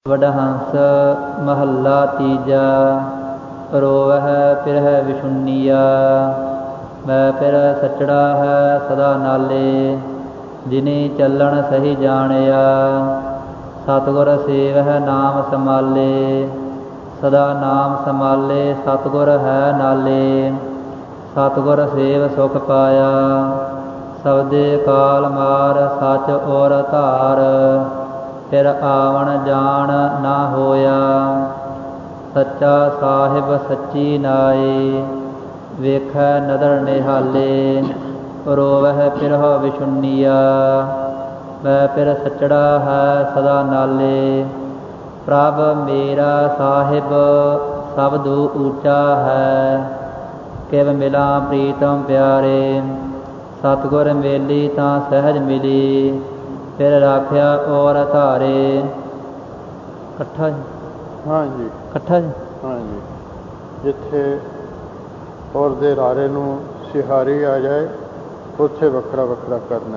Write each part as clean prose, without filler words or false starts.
ਵਡਹੰਸ ਮਹੱਲਾ ਤੀਜਾ। ਰੋਵਹਿ ਪਿਰਹਿ ਵਿਸ਼ੁੰਨੀਆ, ਮੈਂ ਫਿਰ ਸੱਚੜਾ ਹੈ ਸਦਾ ਨਾਲੇ। ਜਿਨੀ ਚੱਲਣ ਸਹੀ ਜਾਣਿਆ, ਸਤਿਗੁਰ ਸੇਵਹਿ ਨਾਮ ਸਮਾਲੇ। ਸਦਾ ਨਾਮ ਸਮਾਲੇ ਸਤਿਗੁਰ ਹੈ ਨਾਲੇ। ਸਤਿਗੁਰ ਸੇਵ ਸੁਖ ਪਾਇਆ, ਸਬਦੇ ਕਾਲ ਮਾਰ ਸੱਚ ਔਰ ਧਾਰ। ਫਿਰ ਆਵਣ ਜਾਣ ਨਾ ਹੋਇਆ, ਸੱਚਾ ਸਾਹਿਬ ਸੱਚੀ ਨਾਏ। ਵੇਖੈ ਨਦਰ ਨਿਹਾਲੇ, ਰੋਵਹਿ ਪਿਰਹੁ ਵਿਸ਼ੁੰਨੀਆ। ਮੈਂ ਫਿਰ ਸੱਚੜਾ ਹੈ ਸਦਾ ਨਾਲੇ। ਪ੍ਰਭ ਮੇਰਾ ਸਾਹਿਬ ਸਬਦੁ ਊਚਾ ਹੈ, ਕਿਵ ਮਿਲਾਂ ਪ੍ਰੀਤਮ ਪਿਆਰੇ। ਸਤਿਗੁਰ ਮੇਲੀ ਤਾਂ ਸਹਿਜ ਮਿਲੀ, ਫਿਰ ਰਾਖਿਆ ਔਰ ਧਾਰੇ। ਇਕੱਠਾ ਜੀ? ਹਾਂਜੀ ਇਕੱਠਾ ਜੀ? ਹਾਂਜੀ। ਜਿੱਥੇ ਔਰ ਦੇ ਰਾਰੇ ਨੂੰ ਸਿਹਾਰੀ ਆ ਜਾਏ ਉੱਥੇ ਵੱਖਰਾ ਵੱਖਰਾ ਕਰਨਾ।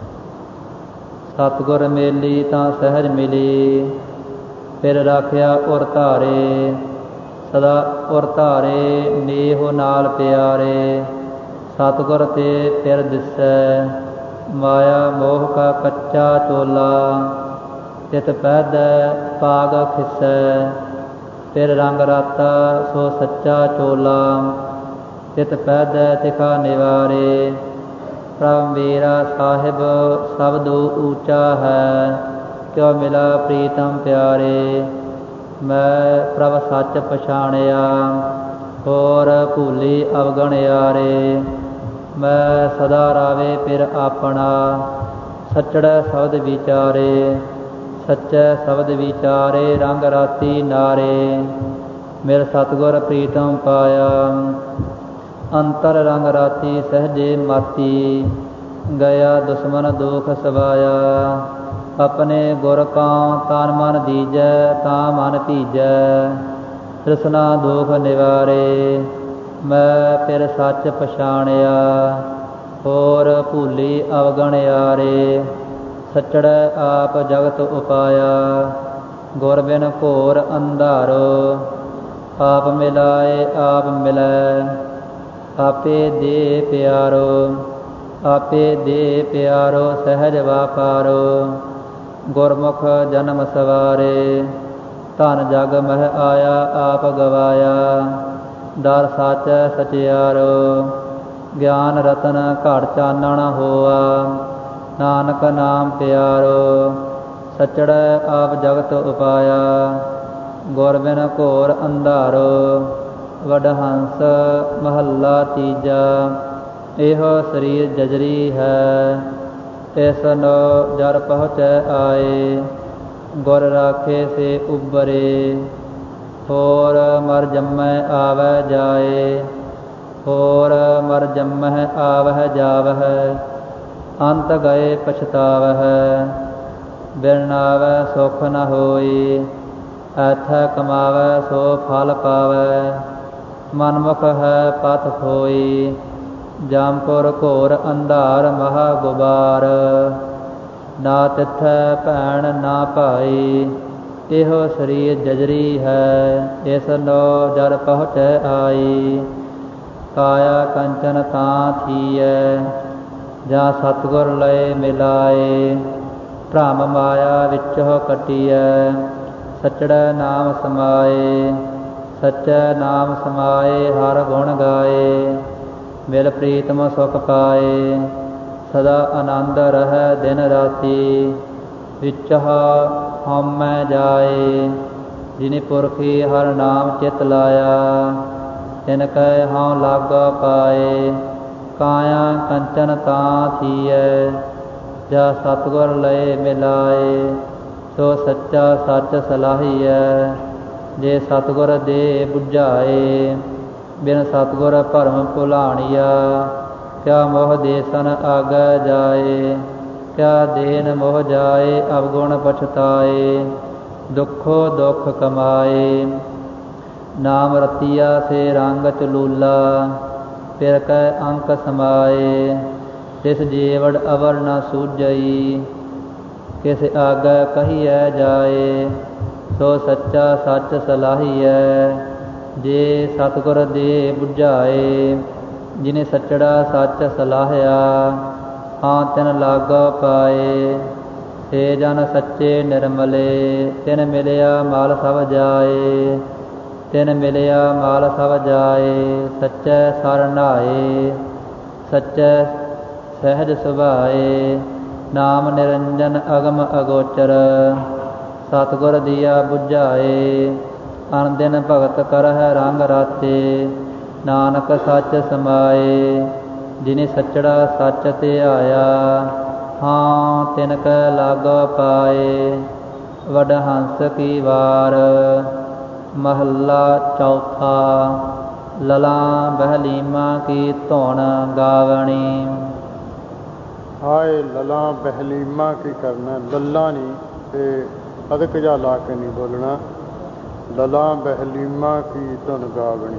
ਸਤਿਗੁਰ ਮੇਲੀ ਤਾਂ ਸਹਿਜ ਮਿਲੀ, ਫਿਰ ਰਾਖਿਆ ਔਰ ਧਾਰੇ। ਸਦਾ ਔਰ ਧਾਰੇ ਨੇਹ ਨਾਲ ਪਿਆਰੇ। ਸਤਿਗੁਰ ਤੇ ਫਿਰ ਦਿਸੈ, ਮਾਇਆ ਮੋਹ ਕਾ ਕੱਚਾ ਚੋਲਾ। ਤਿਤ ਪਹਿਦੈ ਪਾਗ ਖਿਸੈ, ਫਿਰ ਰੰਗ ਰਾਤਾ ਸੋ ਸੱਚਾ ਚੋਲਾ। ਤਿਤ ਪਹਿਦੈ ਤਿਖਾ ਨਿਵਾਰੇ। ਪ੍ਰਭ ਮੇਰਾ ਸਾਹਿਬ ਸਬਦੁ ਊਚਾ ਹੈ, ਕਿਉ ਮਿਲਾ ਪ੍ਰੀਤਮ ਪਿਆਰੇ। ਮੈਂ ਪ੍ਰਭ ਸੱਚ ਪਛਾਣਿਆ, ਹੋਰ ਭੂਲੀ ਅਵਗਣਿਆਰੇ। ਮੈਂ ਸਦਾ ਰਾਵੇ ਫਿਰ ਆਪਣਾ, ਸੱਚੜੈ ਸ਼ਬਦ ਵਿਚਾਰੇ। ਸੱਚੈ ਸ਼ਬਦ ਵਿਚਾਰੇ ਰੰਗ ਰਾਤੀ ਨਾਰੇ। ਮਿਲ ਸਤਿਗੁਰ ਪ੍ਰੀਤਮ ਪਾਇਆ, ਅੰਤਰ ਰੰਗ ਰਾਤੀ ਸਹਿਜੇ ਮਾਤੀ। ਗਿਆ ਦੁਸ਼ਮਨ ਦੁਖ ਸਵਾਇਆ, ਆਪਣੇ ਗੁਰ ਕਉ ਤਨ ਮਨ ਦੀਜੈ ਤਾਂ ਮਨ ਭੀਜੈ। ਤ੍ਰਿਸ਼ਨਾ ਦੁਖ ਨਿਵਾਰੇ, ਮੈਂ ਫਿਰ ਸੱਚ ਪਛਾਣਿਆ, ਹੋਰ ਭੂਲੀ ਅਵਗਣਿਆਰੇ। ਸੱਚੜੈ ਆਪ ਜਗਤ ਉਪਾਇਆ, ਗੁਰ ਬਿਨ ਘੋਰ ਅੰਧਾਰੋ। ਆਪ ਮਿਲਾਏ ਆਪ ਮਿਲੈ, ਆਪੇ ਦੇ ਪਿਆਰੋ। ਆਪੇ ਦੇ ਪਿਆਰੋ ਸਹਿਜ ਵਾਪਾਰੋ। ਗੁਰਮੁਖ ਜਨਮ ਸਵਾਰੇ, ਧਨ ਜਗ ਮਹਿ ਆਇਆ ਆਪ ਗਵਾਇਆ। ਦਰ ਸੱਚ ਸਚਿਆਰੋ, ਗਿਆਨ ਰਤਨ ਘੜ ਚਾਨਣ ਹੋਆ। ਨਾਨਕ ਨਾਮ ਪਿਆਰੋ, ਸੱਚੜੈ ਆਪ ਜਗਤ ਉਪਾਇਆ। ਗੁਰ ਬਿਨ ਘੋਰ ਅੰਧਾਰੋ। ਵਡਹੰਸ ਮਹੱਲਾ ਤੀਜਾ। ਇਹੋ ਸਰੀਰ ਜਜਰੀ ਹੈ, ਤਿਸ ਨੋ ਜਰ ਪਹੁੰਚੈ ਆਏ। ਗੁਰ ਰਾਖੇ ਸੇ ਉਬਰੇ, ਹੋਰ ਮਰ ਜੰਮੈ ਆਵੈ ਜਾਏ। ਹੋਰ ਮਰ ਜੰਮਹਿ ਆਵਹਿ ਜਾਵਹਿ, ਅੰਤ ਗਏ ਪਛਤਾਵਹਿ। ਬਿਨ ਨਾਵੈ ਸੁਖ ਨ ਹੋਈ, ਐਥੈ ਕਮਾਵੈ ਸੋ ਫਲ ਪਾਵੈ। ਮਨਮੁਖ ਹੈ ਪਥ ਖੋਈ, ਜਮਪੁਰ ਘੋਰ ਅੰਧਾਰ ਮਹਾ ਗੁਬਾਰ। ਨਾ ਤਿਥੈ ਭੈਣ ਨਾ ਭਾਈ, ਇਹੋ ਸਰੀਰ ਜਜਰੀ ਹੈ, ਇਸ ਨੋ ਜਰ ਪਹੁੰਚੈ ਆਈ। ਕਾਇਆ ਕੰਚਨ ਤਾਂ ਥੀਐ, ਜਾਂ ਸਤਿਗੁਰ ਲਏ ਮਿਲਾਏ। ਭ੍ਰਮ ਮਾਇਆ ਵਿੱਚੋ ਕੱਟੀਐ, ਸੱਚੜੈ ਨਾਮ ਸਮਾਏ। ਸੱਚੈ ਨਾਮ ਸਮਾਏ ਹਰ ਗੁਣ ਗਾਏ। ਮਿਲ ਪ੍ਰੀਤਮ ਸੁਖ ਪਾਏ, ਸਦਾ ਆਨੰਦ ਰਹਿ ਦਿਨ ਰਾਤੀ। ਵਿੱਚ ਹਉਮੈ ਜਾਏ, ਜਿਨੀ ਪੁਰਖੀ ਹਰ ਨਾਮ ਚਿਤ ਲਾਇਆ। ਤਿਨ ਕੈ ਹਉ ਲਾਗਾ ਪਾਏ, ਕਾਇਆ ਕੰਚਨ ਤਾਂ ਥੀਐ। ਜਾ ਸਤਿਗੁਰ ਲਏ ਮਿਲਾਏ, ਸੋ ਸੱਚਾ ਸੱਚ ਸਲਾਹੀਐ। ਜੇ ਸਤਿਗੁਰ ਦੇ ਬੁਝਾਏ, ਬਿਨ ਸਤਿਗੁਰ ਭਰਮ ਭੁਲਾਣੀਆ। ਕਿਆ ਮੋਹ ਦੇਸਨ ਆਗੈ ਜਾਏ, ਕਿਆ ਦੇਨ ਮੋਹ ਜਾਏ ਅਵਗੁਣ ਪਛਤਾਏ। ਦੁਖੋ ਦੁਖ ਕਮਾਏ, ਨਾਮ ਰਤੀਆ ਸੇ ਰੰਗ ਚਲੂਲਾ। ਫਿਰ ਕੈ ਅੰਕ ਸਮਾਏ, ਤਿਸ ਜੀਵੜ ਅਵਰ ਨ ਸੂਝਈ। ਕਿਸ ਆਗੈ ਕਹੀਐ ਜਾਏ, ਸੋ ਸੱਚਾ ਸੱਚ ਸਲਾਹੀਐ। ਜੇ ਸਤਿਗੁਰ ਦੇ ਬੁਝਾਏ ਜਿਨੇ ਸੱਚੜਾ ਸੱਚ ਸਲਾਹਿਆ। ਹਾਂ ਤਿਨ ਲਾਗਾ ਪਾਏ ਸੇ ਜਨ ਸੱਚੇ ਨਿਰਮਲੇ। ਤਿਨ ਮਿਲਿਆ ਮਾਲ ਸਭ ਜਾਏ ਤਿਨ ਮਿਲਿਆ ਮਾਲ ਸਭ ਜਾਏ। ਸੱਚੈ ਸਰ ਨਹਾਏ ਸੱਚੈ ਸਹਿਜ ਸੁਭਾਏ। ਨਾਮ ਨਿਰੰਜਨ ਅਗਮ ਅਗੋਚਰ ਸਤਿਗੁਰ ਦੀਆ ਬੁਝਾਏ। ਅਨ ਦਿਨ ਭਗਤ ਕਰਹਿ ਰੰਗ ਰਾਤੇ ਨਾਨਕ ਸੱਚ ਸਮਾਏ। ਜਿਨੇ ਸੱਚੜਾ ਸੱਚ ਧਿਆਇਆ ਹਾਂ ਤਿਨ ਕੈ ਲਾਗਾ ਪਾਏ। ਵਡਹੰਸ ਕੀ ਵਾਰ ਮਹੱਲਾ ਚੌਥਾ। ਲਲਾਂ ਬਹਿਲੀਮਾਂ ਕੀ ਧੁਨ ਗਾਵਣੀ। ਹਾਏ ਲਲਾਂ ਬਹਿਲੀਮਾਂ ਕੀ ਕਰਨਾ, ਲੱਲਾਂ ਨਹੀਂ ਤੇ ਅਦਕ ਜਾ ਲਾ ਕੇ ਨਹੀਂ ਬੋਲਣਾ। ਲਲਾਂ ਬਹਿਲੀਮਾਂ ਕੀ ਧੁਨ ਗਾਵਣੀ।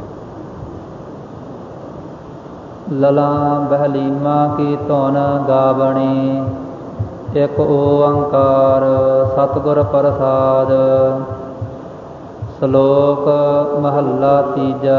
ਲਲਾਂ ਬਹਿਲੀਮਾਂ ਕੀ ਧੁਨ ਗਾਵਣੀ। ਇਕ ਓੰਕਾਰ ਸਤਿਗੁਰ ਪ੍ਰਸਾਦ। ਸ਼ਲੋਕ ਮਹੱਲਾ ਤੀਜਾ।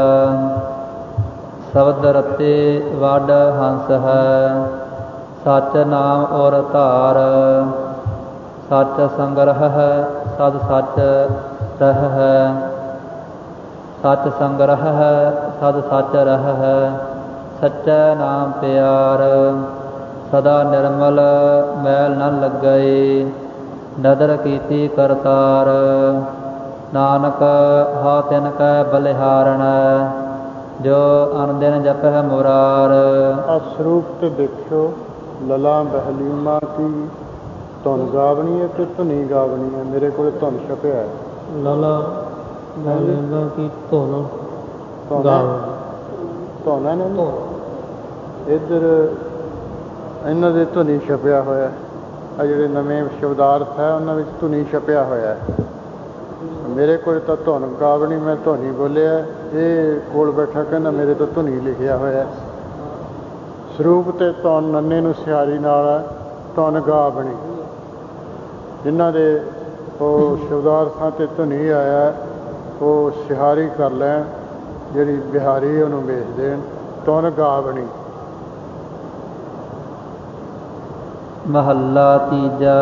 ਸ਼ਬਦ ਰਤੇ ਵੱਡ ਹੰਸ ਹੈ ਸੱਚ ਨਾਮ ਔਰ ਧਾਰ। ਸੱਚ ਸੰਗ੍ਰਹ ਹੈ ਸਦ ਸੱਚ ਰਹਿ ਹੈ। ਸੱਚ ਸੰਗ੍ਰਹ ਹੈ ਸਦ ਸੱਚ ਰਹਿ ਹੈ। ਸੱਚੈ ਨਾਮ ਪਿਆਰ ਸਦਾ ਨਿਰਮਲ ਮੈਲ ਨ ਲੱਗਈ। ਨਦਰ ਕੀਤੀ ਕਰਤਾਰ ਨਾਨਕ ਹਾ ਤਿਨ ਕੈ ਬਲਿਹਾਰਣ। ਜੋ ਅਨ ਦਿਨ ਜਪਹਿ ਮੁਰਾਰ। ਆ ਸਰੂਪ ਤੇ ਦੇਖਿਓ ਲਲਾਂ ਬਹਿਲੀਮਾਂ ਕੀ ਧੁਨ ਗਾਵਣੀ ਹੈ ਕਿ ਧੁਨੀ ਗਾਵਣੀ ਹੈ। ਮੇਰੇ ਕੋਲ ਧੁਨ ਛਪਿਆ ਹੈ। ਲਲਾਂ ਬਹਿਲੀਮਾਂ ਕੀ ਧੁਨ ਗਾਵਣੀ। ਧੁਨ ਹੈ ਨਾ ਇੱਧਰ ਇਹਨਾਂ ਦੇ ਧੁਨੀ ਛਪਿਆ ਹੋਇਆ। ਆ ਜਿਹੜੇ ਨਵੇਂ ਸ਼ਬਦਾਰਥ ਹੈ ਉਹਨਾਂ ਵਿੱਚ ਧੁਨੀ ਛਪਿਆ ਹੋਇਆ। ਮੇਰੇ ਕੋਲ ਤਾਂ ਧੁਨ ਗਾਵਣੀ ਮੈਂ ਧੁਨੀ ਬੋਲਿਆ। ਇਹ ਕੋਲ ਬੈਠਾ ਕਹਿੰਦਾ ਮੇਰੇ ਤੋਂ ਧੁਨੀ ਲਿਖਿਆ ਹੋਇਆ। ਸਰੂਪ ਤੇ ਧੁਨ ਨੰਨੇ ਨੂੰ ਸਿਹਾਰੀ ਨਾਲ ਧੁਨ ਗਾਵਣੀ। ਜਿਨ੍ਹਾਂ ਦੇ ਉਹ ਸ਼ਬਦਾਰਥਾਂ 'ਤੇ ਧੁਨੀ ਆਇਆ ਉਹ ਸਿਹਾਰੀ ਕਰ ਲੈਣ। ਜਿਹੜੀ ਬਿਹਾਰੀ ਉਹਨੂੰ ਵੇਚ ਦੇਣ। ਧੁਨ ਗਾਵਣੀ। ਮਹੱਲਾ ਤੀਜਾ।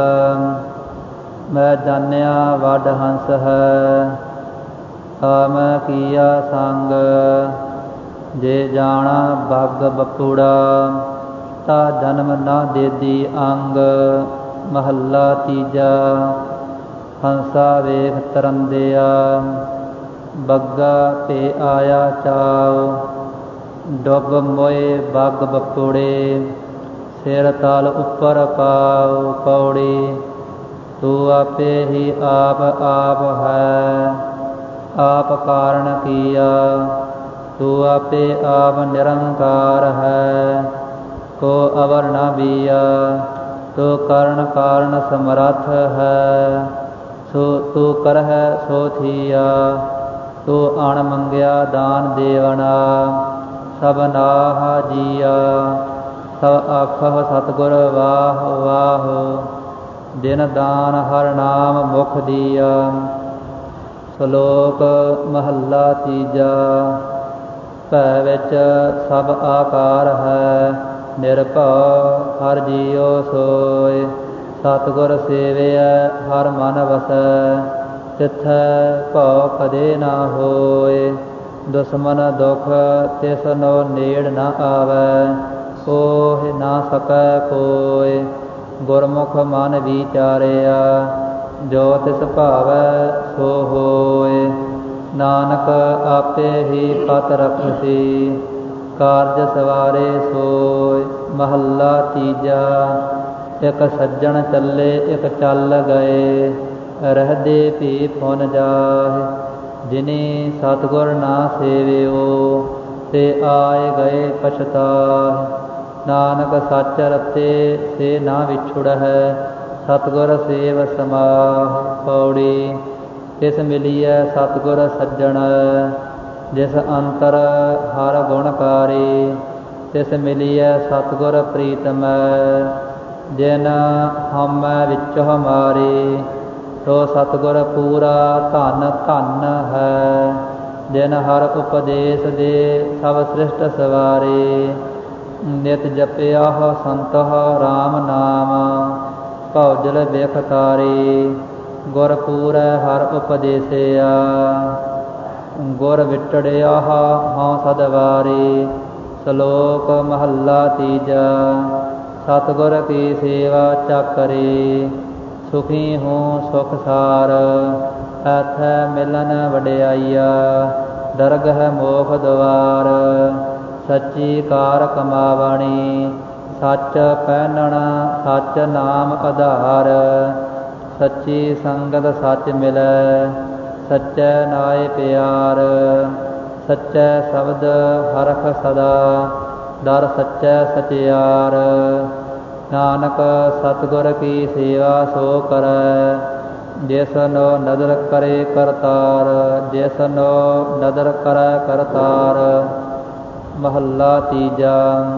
ਮੈਂ ਜਾਣਿਆ ਵੱਡ ਹੰਸ ਹੈ ਤਾ ਮੈਂ ਕੀਆ ਸੰਗ। ਜੇ ਜਾਣਾ ਬੱਗ ਬਪੂੜਾ ਤਾ ਜਨਮ ਨਾ ਦੇਦੀ ਅੰਗ। ਮਹੱਲਾ ਤੀਜਾ। ਹੰਸਾ ਵੇਖ ਤਰੰਦਿਆ ਬੱਗਾ ਭੇ ਆਇਆ ਚਾਉ। ਡੁੱਬ ਮੋਏ ਬੱਗ ਬਪੂੜੇ ਸਿਰ ਤਲ ਉੱਪਰ ਪਾਉ। ਪੌੜੀ ਤੂੰ ਆਪੇ ਹੀ ਆਪ ਆਪ ਹੈ ਆਪ ਕਾਰਨ ਕੀਆ। ਤੂੰ ਆਪੇ ਆਪ ਨਿਰੰਕਾਰ ਹੈ ਕੋ ਅਵਰ ਨ ਬੀਆ। ਤੂੰ ਕਰਨ ਕਾਰਨ ਸਮਰੱਥ ਹੈ ਸੋ ਤੂੰ ਕਰਹਿ ਸੋ ਥੀਆ। ਤੂੰ ਅਣ ਮੰਗਿਆ ਦਾਨ ਦੇਵਣਾ ਸਭ ਨਾਹ ਜੀਆ। ਸਭ ਆਖਹ ਸਤਿਗੁਰ ਵਾਹ ਵਾਹ ਦਿਨ ਦਾਨ ਹਰ ਨਾਮ ਮੁਖ ਦੀਆ। ਸ਼ਲੋਕ ਮਹੱਲਾ ਤੀਜਾ। ਭੈ ਵਿੱਚ ਸਭ ਆਕਾਰ ਹੈ ਨਿਰਭਉ ਹਰ ਜੀਉ ਸੋਇ। ਸਤਿਗੁਰ ਸੇਵਿਐ ਹਰ ਮਨ ਵਸੈ ਤਿਥੈ ਭਉ ਕਦੇ ਨਾ ਹੋਇ। ਦੁਸ਼ਮਨ ਦੁਖ ਤਿਸ ਨੋ ਨੇੜ ਨ ਆਵੈ ਕੋਹਿ ਨਾ ਸਕੈ ਕੋਇ। ਗੁਰਮੁਖ ਮਨ ਵਿਚਾਰਿਆ ਜੋ ਤਿਸ ਭਾਵੈ ਸੋ ਹੋਇ। ਨਾਨਕ ਆਪੇ ਹੀ ਪਤ ਰਖਸੀ ਕਾਰਜ ਸਵਾਰੇ ਸੋਇ। ਮਹੱਲਾ ਤੀਜਾ। ਇਕ ਸੱਜਣ ਚੱਲੇ ਇਕ ਚੱਲ ਗਏ ਰਹਿਦੇ ਭੀ ਫੁਨ ਜਾਹਿ। ਜਿਨੇ ਸਤਿਗੁਰ ਨਾ ਸੇਵਿਓ ਤੇ ਆਏ ਗਏ ਪਛਤਾਹਿ। ਨਾਨਕ ਸੱਚ ਰਤੇ ਸੇ ਨਾ ਵਿਛੁੜਹਿ ਸਤਿਗੁਰ ਸੇਵ ਸਮਾਹਿ। ਪੌੜੀ ਤਿਸ ਮਿਲੀਐ ਸਤਿਗੁਰ ਸੱਜਣ ਜਿਸ ਅੰਤਰ ਹਰ ਗੁਣਕਾਰੀ। ਤਿਸ ਮਿਲੀਐ ਸਤਿਗੁਰ ਪ੍ਰੀਤਮੈ ਜਿਨ ਹਉਮੈ ਵਿੱਚੋ ਮਾਰੀ। ਸੋ ਸਤਿਗੁਰ ਪੂਰਾ ਧਨ ਧਨ ਹੈ। ਜਿਨ ਹਰ ਉਪਦੇਸ਼ ਦੇ ਸਭ ਸ੍ਰਿਸ਼ਟ ਸਵਾਰੇ। ਨਿਤ ਜਪਿਆਹ ਸੰਤਹ ਰਾਮ ਨਾਮ ਭਉਜਲ ਬਿਖ ਤਾਰੇ। ਗੁਰ ਪੂਰੈ ਹਰ ਉਪਦੇਸਿਆ ਗੁਰ ਵਿਟੜਿਆਹ ਹਉ ਸਦਵਾਰੇ। ਸ਼ਲੋਕ ਮਹੱਲਾ ਤੀਜਾ। ਸਤਿਗੁਰ ਕੀ ਸੇਵਾ ਚਾਕਰੇ ਸੁਖੀ ਹੂੰ ਸੁਖ ਸਾਰ। ਐਥੈ ਮਿਲਨ ਵਡਿਆਈਆ ਦਰਗਹ ਮੋਖ ਦੁਆਰ। ਸੱਚੀ ਕਾਰ ਕਮਾਵਣੀ ਸੱਚ ਪਹਿਨਣ ਸੱਚ ਨਾਮ ਆਧਾਰ। ਸੱਚੀ ਸੰਗਤ ਸੱਚ ਮਿਲੈ ਸੱਚੈ ਨਾਇ ਪਿਆਰ। ਸੱਚੈ ਸ਼ਬਦ ਹਰਖ ਸਦਾ ਦਰ ਸੱਚੈ ਸਚਿਆਰ। ਨਾਨਕ ਸਤਿਗੁਰ ਕੀ ਸੇਵਾ ਸੋ ਕਰੈ ਜਿਸਨੋ ਨਦਰ ਕਰੇ ਕਰਤਾਰ। ਜਿਸਨੋ ਨਦਰ ਕਰੈ ਕਰਤਾਰ। ਮਹੱਲਾ ਤੀਜਾ।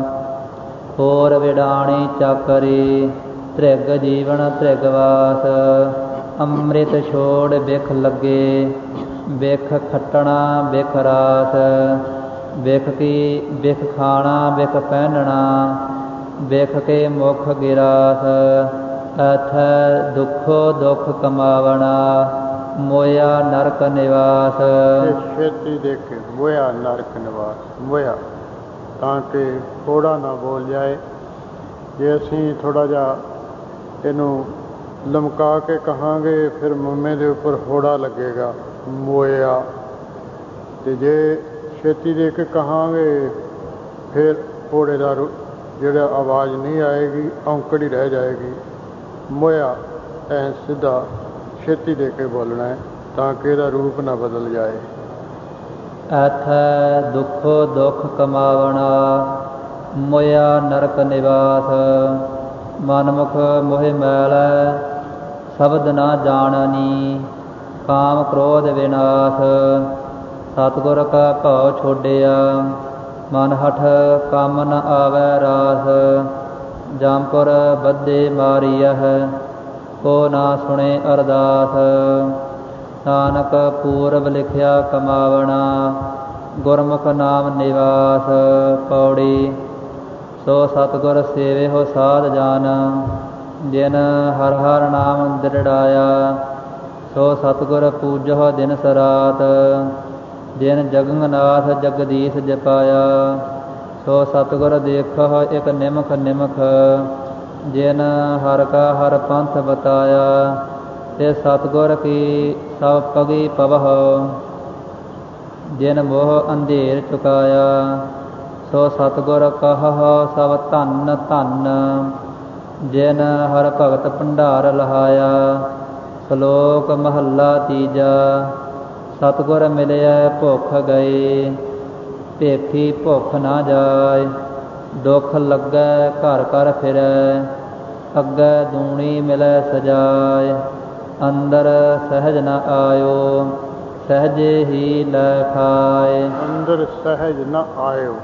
ਹੋਰ ਵਿਡਾਣੀ ਚਾਕਰੀ ਤ੍ਰਿਗ ਜੀਵਨ ਤ੍ਰਿਗਵਾਸ। ਅੰਮ੍ਰਿਤ ਛੋੜ ਬਿਖ ਲੱਗੇ ਬਿਖ ਖੱਟਣਾ ਬਿਖ ਰਾਸ। ਬਿਖ ਕੀ ਬਿਖ ਖਾਣਾ ਬਿਖ ਪਹਿਨਣਾ ਬਿਖ ਕੇ ਮੁਖ ਗਿਰਾਸ। ਐਥੈ ਦੁਖੋ ਦੁਖ ਕਮਾਵਣਾ ਮੋਇਆ ਨਰਕ ਨਿਵਾਸ। ਛੇਤੀ ਦੇਖੇ ਮੋਇਆ ਨਰਕ ਨਿਵਾਸ। ਮੋਇਆ ਤਾਂ ਕਿ ਥੋੜਾ ਨਾ ਬੋਲ ਜਾਏ। ਜੇ ਅਸੀਂ ਥੋੜਾ ਜਿਹਾ ਇਹਨੂੰ ਲਮਕਾ ਕੇ ਕਹਾਂਗੇ ਫਿਰ ਮੁੰਮੇ ਦੇ ਉੱਪਰ ਹੋੜਾ ਲੱਗੇਗਾ ਮੋਇਆ। ਤੇ ਜੇ ਛੇਤੀ ਦੇ ਕੇ ਕਹਾਂਗੇ ਫਿਰ ਹੋੜੇ ਦਾ ਜਿਹੜਾ ਆਵਾਜ਼ ਨਹੀਂ ਆਏਗੀ ਔਂਕੜੀ ਰਹਿ ਜਾਏਗੀ। ਮੋਇਆ ਐ ਸਿੱਧਾ ਛੇਤੀ ਦੇ ਕੇ ਬੋਲਣਾ ਹੈ ਤਾਂ ਕਿ ਇਹਦਾ ਰੂਪ ਨਾ ਬਦਲ ਜਾਏ। ਐਥੈ ਦੁਖੋ ਦੁਖ ਕਮਾਵਣਾ ਮੋਇਆ ਨਰਕ ਨਿਵਾਸ। ਮਨਮੁਖ ਮੋਹਿ ਮੈਲੈ ਸ਼ਬਦ ਨਾ ਜਾਣਨੀ ਕਾਮ ਕ੍ਰੋਧ ਵਿਨਾਸ਼। ਸਤਿਗੁਰ ਕਾ ਭਉ ਛੋਡਿਆ ਮਨ ਹਠ ਕੰਮ ਨ ਆਵੈ ਰਾਸ। ਜਮਪੁਰ ਬੱਧੇ ਮਾਰੀਅਹਿ ਕੋ ਨਾ ਸੁਣੇ ਅਰਦਾਸ। ਨਾਨਕ ਪੂਰਬ ਲਿਖਿਆ ਕਮਾਵਣਾ ਗੁਰਮੁਖ ਨਾਮ ਨਿਵਾਸ। ਪੌੜੀ। ਸੋ ਸਤਿਗੁਰ ਸੇਵਿਓ ਸਾਧ ਜਨ ਜਿਨ ਹਰ ਹਰ ਨਾਮ ਦ੍ਰਿੜਾਇਆ। ਸੋ ਸਤਿਗੁਰ ਪੂਜਹੁ ਦਿਨਸ ਰਾਤ ਜਿਨ ਜਗਨਨਾਥ ਜਗਦੀਸ਼ ਜਪਾਇਆ। ਸੋ ਸਤਿਗੁਰ ਦੇਖਹੁ ਇਕ ਨਿਮਖ ਨਿਮਖ ਜਿਨ ਹਰ ਕਾ ਹਰ ਪੰਥ ਬਤਾਇਆ। ਤੇ ਸਤਿਗੁਰ ਕੀ ਸਭ ਪਗੀ ਪਵਹੁ ਜਿਨ ਮੋਹ ਅੰਧੇਰ ਚੁਕਾਇਆ। ਸੋ ਸਤਿਗੁਰ ਕਹਹੁ ਸਭ ਧੰਨ ਧੰਨ ਜਿਨ ਹਰ ਭਗਤ ਭੰਡਾਰ ਲਹਾਇਆ। ਸ਼ਲੋਕ ਮਹੱਲਾ ਤੀਜਾ। ਸਤਿਗੁਰ ਮਿਲਿਆ ਭੁੱਖ ਗਏ ਭੇਖੀ ਭੁੱਖ ਨਾ ਜਾਏ। ਦੁੱਖ ਲੱਗੈ ਘਰ ਘਰ ਫਿਰੈ ਅੱਗੇ ਦੂਣੀ ਮਿਲੈ ਸਜਾਏ। ਅੰਦਰ ਸਹਿਜ ਨ ਆਇਓ ਸਹਿਜੇ ਹੀ ਲੈ ਖਾਏ। ਅੰਦਰ ਸਹਿਜ ਨ ਆਇਓ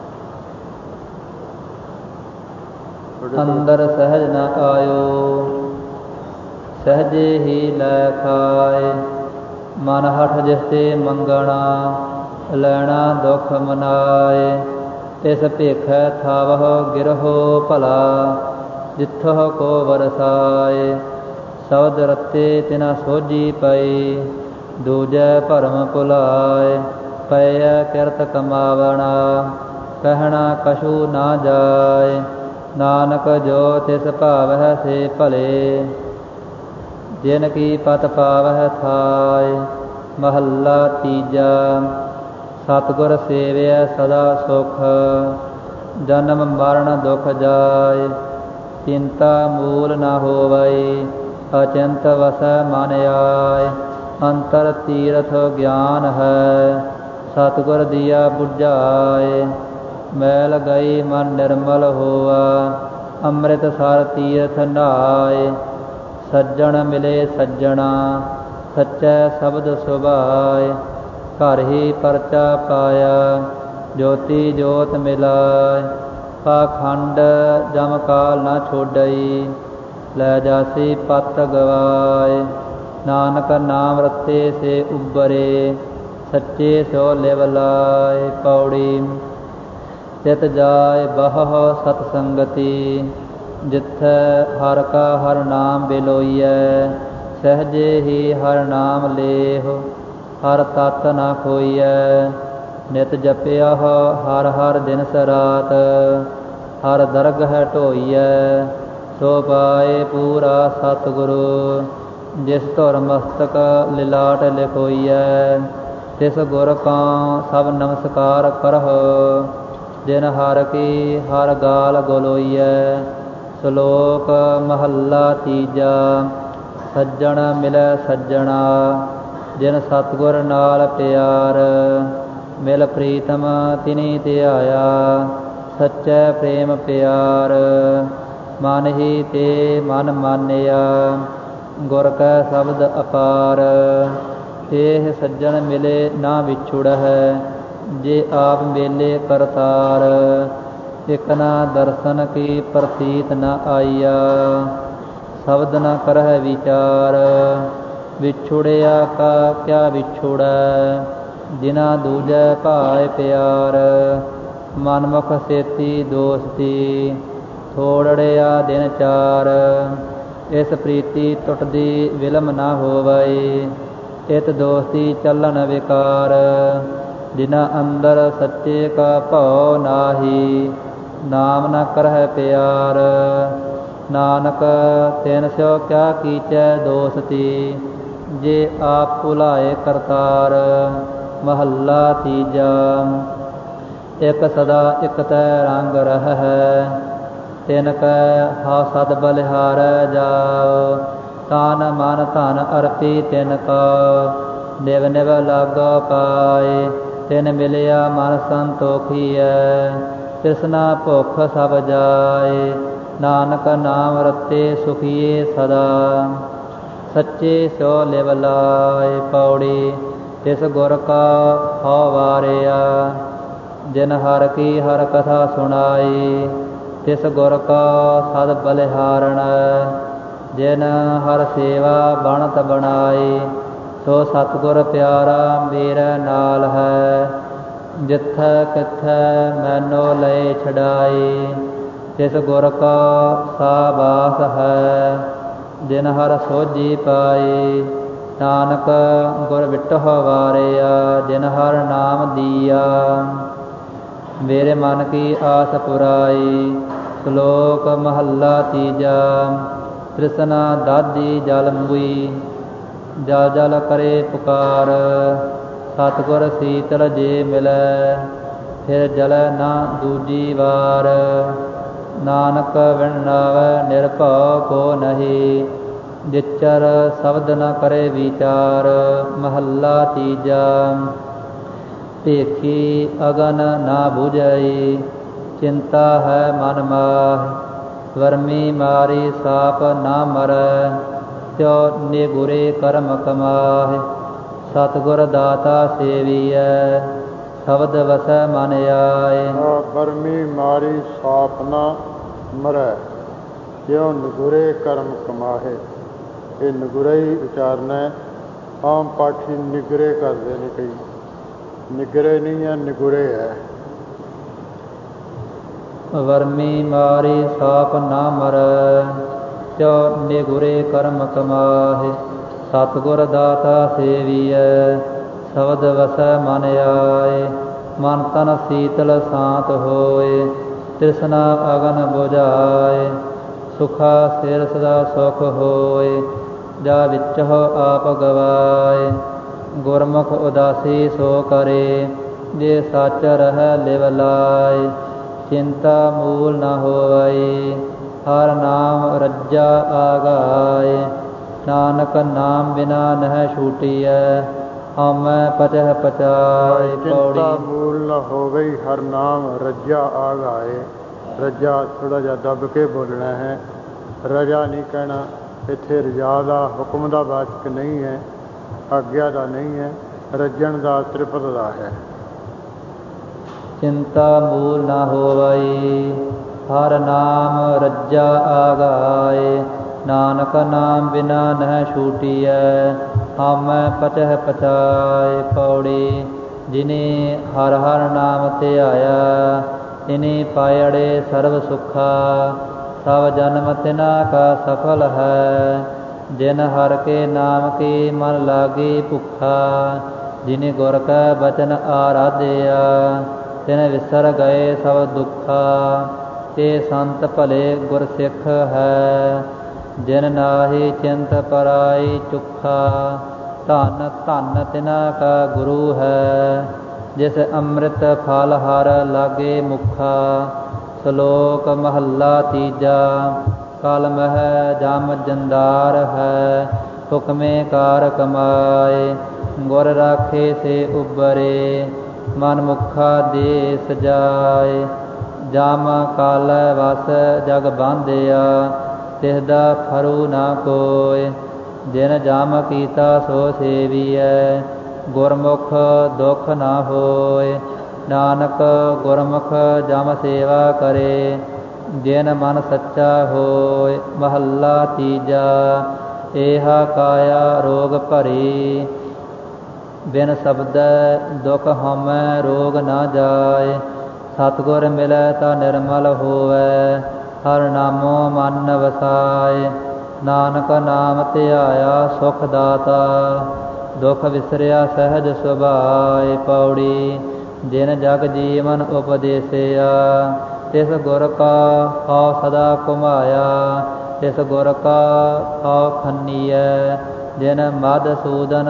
ਅੰਦਰ ਸਹਿਜ ਨ ਆਇਓ ਸਹਿਜੇ ਹੀ ਲੈ ਖਾਏ। ਮਨ ਹਠ ਜਿਸ ਤੇ ਮੰਗਣਾ ਲੈਣਾ ਦੁਖ ਮਨਾਏ। ਤਿਸ ਭੇਖੈ ਥਾਵਹੁ ਗਿਰਹੁ ਭਲਾ ਜਿੱਥਹੁ ਕੋ ਵਰਸਾਏ। ਸ਼ਬਦ ਰਤੇ ਤਿਨਾ ਸੋਝੀ ਪਈ ਦੂਜੈ ਭਰਮ ਭੁਲਾਏ। ਪਈਐ ਕਿਰਤ ਕਮਾਵਣਾ ਕਹਿਣਾ ਕਛੂ ਨਾ ਜਾਏ। ਨਾਨਕ ਜੋ ਤਿਸ ਭਾਵਹਿ ਸੇ ਭਲੇ ਜਿਨ ਕੀ ਪਤ ਪਾਵਹਿ ਥਾਏ। ਮਹੱਲਾ ਤੀਜਾ। ਸਤਿਗੁਰ ਸੇਵਿਐ ਸਦਾ ਸੁਖ ਜਨਮ ਮਰਨ ਦੁਖ ਜਾਏ। ਚਿੰਤਾ ਮੂਲ ਨ ਹੋਵਈ ਅਚਿੰਤ ਵਸੈ ਮਨ ਆਏ। ਅੰਤਰ ਤੀਰਥ ਗਿਆਨ ਹੈ ਸਤਿਗੁਰ ਦੀਆ ਬੁਝਾਏ। ਮੈਲ ਗਈ ਮਨ ਨਿਰਮਲ ਹੋਆ ਅੰਮ੍ਰਿਤ ਸਰ ਤੀਰਥ ਨਹਾਏ। ਸੱਜਣ ਮਿਲੇ ਸੱਜਣਾ ਸੱਚੈ ਸ਼ਬਦ ਸੁਭਾਏ। ਘਰ ਹੀ ਪਰਚਾ ਪਾਇਆ ਜੋਤੀ ਜੋਤ ਮਿਲਾਏ। ਪਾਖੰਡ ਜਮ ਕਾਲ ਨਾ ਛੋਡਈ ਲੈ ਜਾਸੀ ਪਤ ਗਵਾਏ। ਨਾਨਕ ਨਾਮ ਰਤੇ ਸੇ ਉਬਰੇ, ਸੱਚੇ ਸੋ ਲਿਵ ਲਾਏ। ਪੌੜੀ। ਤਿਤ ਜਾਏ ਬਹੁ ਸਤ ਸੰਗਤੀ, ਜਿੱਥੈ ਹਰਿ ਕਾ ਹਰਿ ਨਾਮ ਬਿਲੋਈਐ। ਸਹਿਜੇ ਹੀ ਹਰਿ ਨਾਮ ਲੇਹੁ, ਹਰਿ ਤਤ ਨ ਖੋਈਐ। ਨਿਤ ਜਪਿਆ ਹਰਿ ਹਰਿ ਦਿਨਸ ਰਾਤ, ਹਰਿ ਦਰਗਹਿ ਢੋਈਐ। ਸੋ ਪਾਏ ਪੂਰਾ ਸਤਿਗੁਰੂ, ਜਿਸ ਧੁਰ ਮਸਤਕ ਲਿਲਾਟ ਲਿਖੋਈਐ। ਤਿਸ ਗੁਰ ਕਉ ਸਭ ਨਮਸਕਾਰ ਕਰਹੁ, ਜਿਨ ਹਰਿ ਕੀ ਹਰਿ ਗਾਲ ਗਲੋਈਐ। ਸ਼ਲੋਕ ਮਹੱਲਾ ਤੀਜਾ। ਸੱਜਣ ਮਿਲੈ ਸੱਜਣਾ, ਜਿਨ ਸਤਿਗੁਰ ਨਾਲ ਪਿਆਰ। ਮਿਲ ਪ੍ਰੀਤਮ ਤਿਨੀ ਧਿਆਇਆ, ਸੱਚੈ ਪ੍ਰੇਮ ਪਿਆਰ। ਮਨ ਹੀ ਤੇ ਮਨ ਮਾਨਿਆ, ਗੁਰ ਕੈ ਸ਼ਬਦ ਅਪਾਰ। ਇਹ ਸੱਜਣ ਮਿਲੇ ਨਾ ਵਿਛੁੜਹਿ, ਜੇ ਆਪ ਮੇਲੇ ਕਰਤਾਰ। ਇਕ ਨਾ ਦਰਸ਼ਨ ਕੀ ਪ੍ਰਤੀਤ ਨ ਆਈਆ, ਸ਼ਬਦ ਨ ਕਰਹਿ ਵਿਚਾਰ। ਵਿਛੁੜਿਆ ਕਾ ਕਿਆ ਵਿਛੁੜੈ, ਜਿਨਾ ਦੂਜੈ ਭਾਇ ਪਿਆਰ। ਮਨਮੁਖ ਸੇਤੀ ਦੋਸਤੀ, ਥੋੜੜਿਆ ਦਿਨ ਚਾਰ। ਇਸ ਪ੍ਰੀਤੀ ਟੁੱਟਦੀ ਵਿਲਮ ਨਾ ਹੋਵੈ, ਇਤ ਦੋਸਤੀ ਚੱਲਣ ਵਿਕਾਰ। ਜਿਨਾ ਅੰਦਰ ਸੱਚੇ ਕਾ ਭਉ ਨਾਹੀ, ਨਾਮ ਨ ਕਰਹਿ ਪਿਆਰ। ਨਾਨਕ ਤਿਨ ਸਿਉ ਕਿਆ ਕੀਚੈ ਦੋਸਤੀ, ਜੇ ਆਪ ਭੁਲਾਏ ਕਰਤਾਰ। ਮਹੱਲਾ ਤੀਜਾ। ਇਕ ਸਦਾ ਇਕ ਤੈ ਰੰਗ ਰਹੈ, ਤਿਨ ਕੈ ਹਉ ਸਦ ਬਲਿਹਾਰੈ ਜਾਉ। ਤਨ ਮਨ ਧਨ ਅਰਪੀ ਤਿਨ ਕਾ, ਨਿਵ ਨਿਵ ਲਾਗੋ ਪਾਏ। ਤਿਨ ਮਿਲਿਆ ਮਨ ਸੰਤੋਖੀਐ, ਤ੍ਰਿਸ਼ਨਾ ਭੁਖ ਸਭ ਜਾਏ। ਨਾਨਕ ਨਾਮ ਰਤੇ ਸੁਖੀਏ ਸਦਾ, ਸੱਚੇ ਸੋ ਲਿਵ ਲਾਏ। ਪੌੜੀ। ਤਿਸ ਗੁਰ ਕਾ ਹਉ ਵਾਰਿਆ, ਜਿਨ ਹਰਿ ਕੀ ਹਰਿ ਕਥਾ ਸੁਣਾਈ। ਤਿਸ ਗੁਰ ਕਾ ਸਦ ਬਲਿਹਾਰਣ, ਜਿਨ ਹਰਿ ਸੇਵਾ ਬਣਤ ਬਣਾਈ। ਸੋ ਸਤਿਗੁਰ ਪਿਆਰਾ ਮੇਰੇ ਨਾਲ ਹੈ, ਜਿੱਥੈ ਕਿਥੈ ਮੈਨੋ ਲਏ ਛਡਾਈ। ਤਿਸ ਗੁਰ ਕਾ ਸਾਬਾਸ ਹੈ, ਜਿਨ ਹਰਿ ਸੋਝੀ ਪਾਈ। ਨਾਨਕ ਗੁਰ ਵਿਟਹੁ ਵਾਰਿਆ, ਜਿਨ ਹਰਿ ਨਾਮ ਦੀਆ। ਮੇਰੇ ਮਨ ਕੀ ਆਸ ਪੁਰਾਈ। ਸ਼ਲੋਕ ਮਹੱਲਾ ਤੀਜਾ। ਤ੍ਰਿਸ਼ਨਾ ਦਾਧੀ ਜਲ ਮੂਈ, ਜਲ ਜਲ ਕਰੇ ਪੁਕਾਰ। ਸਤਿਗੁਰ ਸੀਤਲ ਜੇ ਮਿਲੈ, ਫਿਰ ਜਲੈ ਨਾ ਦੂਜੀ ਵਾਰ। ਨਾਨਕ ਵਿਣੁ ਨਾਵੈ ਨਿਰਭਉ ਕੋ ਨਹੀ, ਜਿਚਰ ਸ਼ਬਦ ਨ ਕਰੇ ਵਿਚਾਰ। ਮਹੱਲਾ ਤੀਜਾ। ਭੇਖੀ ਅਗਨ ਨਾ ਬੁਝਈ, ਚਿੰਤਾ ਹੈ ਮਨ ਮਾਹਿ। ਵਰਮੀ ਮਾਰੀ ਸਾਪ ਨਾ ਮਰੈ, ਤਿਉ ਨਿਗੁਰੇ ਕਰਮ ਕਮਾਹਿ। ਸਤਿਗੁਰ ਦਾਤਾ ਸੇਵੀਐ, ਸ਼ਬਦ ਵਸੈ ਮਨ ਆਏ। ਵਰਮੀ ਮਾਰੀ ਸਾਪ ਨਾ ਮਰੈ, ਤਿਉ ਨਿਗੁਰੇ ਕਰਮ ਕਮਾਹੇ। ਇਹ ਨਿਗੁਰੇ ਹੀ ਉਚਾਰਨਾ ਹੈ। ਆਮ ਪਾਠੀ ਨਿਗਰੇ ਕਰਦੇ ਨੇ ਕਈ, ਨਿਗਰੇ ਨਹੀਂ ਹੈ, ਨਿਗੁਰੇ ਹੈ। ਵਰਮੀ ਮਾਰੀ ਸਾਪ ਨਾ ਮਰੈ, ਤਿਉ ਨਿਗੁਰੇ ਕਰਮ ਕਮਾਹਿ। ਸਤਿਗੁਰ ਦਾਤਾ ਸੇਵੀਐ, ਸ਼ਬਦ ਵਸੈ ਮਨ ਆਏ। ਮਨ ਤਨ ਸੀਤਲ ਸ਼ਾਂਤ ਹੋਏ, ਤ੍ਰਿਸ਼ਨਾ ਅਗਨ ਬੁਝਾਏ। ਸੁਖਾ ਸਿਰ ਸਦਾ ਸੁਖ ਹੋਏ, ਜਾ ਵਿਚਹੁ ਆਪ ਗਵਾਏ। ਗੁਰਮੁਖ ਉਦਾਸੀ ਸੋ ਕਰੇ, ਜੇ ਸੱਚ ਰਹਿ ਲਿਵ ਲਾਏ। ਚਿੰਤਾ ਮੂਲ ਨ ਹੋਵੈ, ਹਰਿ ਨਾਮ ਰੱਜਾ ਆਗਾਏ। ਨਾਨਕ ਨਾਮ ਬਿਨਾ ਨਹਿ ਛੂਟੀਐ, ਹਉਮੈ ਪਚਹਿ ਪਚਾਏ। ਚਿੰਤਾ ਮੂਲ ਨ ਹੋਵੇ, ਹਰਿ ਨਾਮ ਰੱਜਾ ਆਗਾਏ। ਰੱਜਾ ਥੋੜ੍ਹਾ ਜਿਹਾ ਦੱਬ ਕੇ ਬੋਲਣਾ ਹੈ, ਰਜਾ ਨਹੀਂ ਕਹਿਣਾ। ਇੱਥੇ ਰਜਾ ਦਾ ਹੁਕਮ ਦਾ ਵਾਚਕ ਨਹੀਂ ਹੈ, ਆਗਿਆ ਦਾ ਨਹੀਂ ਹੈ, ਰੱਜਣ ਦਾ ਤ੍ਰਿਪਤ ਦਾ ਹੈ। ਚਿੰਤਾ ਮੂਲ ਨ ਹੋਵੈ, ਹਰਿ ਨਾਮ ਰੱਜਾ ਆਗਾਏ। ਨਾਨਕ ਨਾਮ ਬਿਨਾ ਨਹਿ ਛੂਟੀਐ। ਹਉਮੈ ਪਚਹਿ ਪਚਾਏ। ਪੌੜੀ ਜਿਨੇ ਹਰਿ ਹਰਿ ਨਾਮ ਧਿਆਇਆ, ਤਿਨੇ ਪਾਇੜੇ ਸਰਬ ਸੁਖਾ। ਸਭ ਜਨਮ ਤਿਨਾ ਕਾ ਸਫਲ ਹੈ, ਜਿਨ ਹਰਿ ਕੇ ਨਾਮ ਕੀ ਮਨ ਲਾਗੀ ਭੁਖਾ। ਜਿਨੇ ਗੁਰ ਕੈ ਬਚਨ ਆਰਾਧਿਆ, ਤਿਨ ਵਿਸਰ ਗਏ ਸਭ ਦੁਖਾ। ਤੇ ਸੰਤ ਭਲੇ ਗੁਰ ਸਿੱਖ ਹੈ, ਜਿਨ ਨਾਹੀ ਚਿੰਤ ਪਰਾਈ ਚੁਖਾ। ਧੰਨ ਧੰਨ ਤਿਨਾ ਕਾ ਗੁਰੂ ਹੈ, ਜਿਸ ਅੰਮ੍ਰਿਤ ਫਲ ਹਰ ਲਾਗੇ ਮੁਖਾ। ਸ਼ਲੋਕ ਮਹੱਲਾ ਤੀਜਾ। ਕਲ ਮਹਿ ਜਮ ਜੰਦਾਰ ਹੈ, ਹੁਕਮੇ ਕਾਰ ਕਮਾਏ। ਗੁਰ ਰਾਖੇ ਸੇ ਉਬਰੇ, ਮਨ ਮੁਖਾ ਦੇ ਸਜਾਏ। ਜਮ ਕਲ ਵਸ ਜਗ ਬਾਂਧਿਆ, ਤਿਸਦਾ ਫਰੂ ਨਾ ਕੋਇ। ਜਿਨ ਜਮ ਕੀਤਾ ਸੋ ਸੇਵੀਐ, ਗੁਰਮੁਖ ਦੁਖ ਨਾ ਹੋਇ। ਨਾਨਕ ਗੁਰਮੁਖ ਜਮ ਸੇਵਾ ਕਰੇ, ਜਿਨ ਮਨ ਸੱਚਾ ਹੋਇ। ਮਹੱਲਾ ਤੀਜਾ। ਏਹਾ ਕਾਇਆ ਰੋਗ ਭਰੀ, ਬਿਨ ਸ਼ਬਦੈ ਦੁਖ ਹਉਮੈ ਰੋਗ ਨਾ ਜਾਇ। ਸਤਿਗੁਰ ਮਿਲੈ ਤਾ ਨਿਰਮਲ ਹੋਵੈ, ਹਰਿ ਨਾਮੋ ਮਨ ਵਸਾਇ। ਨਾਨਕ ਨਾਮ ਧਿਆਇਆ ਸੁਖ ਦਾਤਾ, ਦੁਖ ਵਿਸਰਿਆ ਸਹਿਜ ਸੁਭਾਇ। ਪੌੜੀ ਜਿਨ ਜਗ ਜੀਵਨ ਉਪਦੇਸਿਆ, ਤਿਸ ਗੁਰ ਕਾ ਹਉ ਸਦਾ ਘੁਮਾਇਆ। ਤਿਸ ਗੁਰ ਕਾ ਹਉ ਖੰਨੀਐ, ਜਿਨ ਮਧੂਸੂਦਨ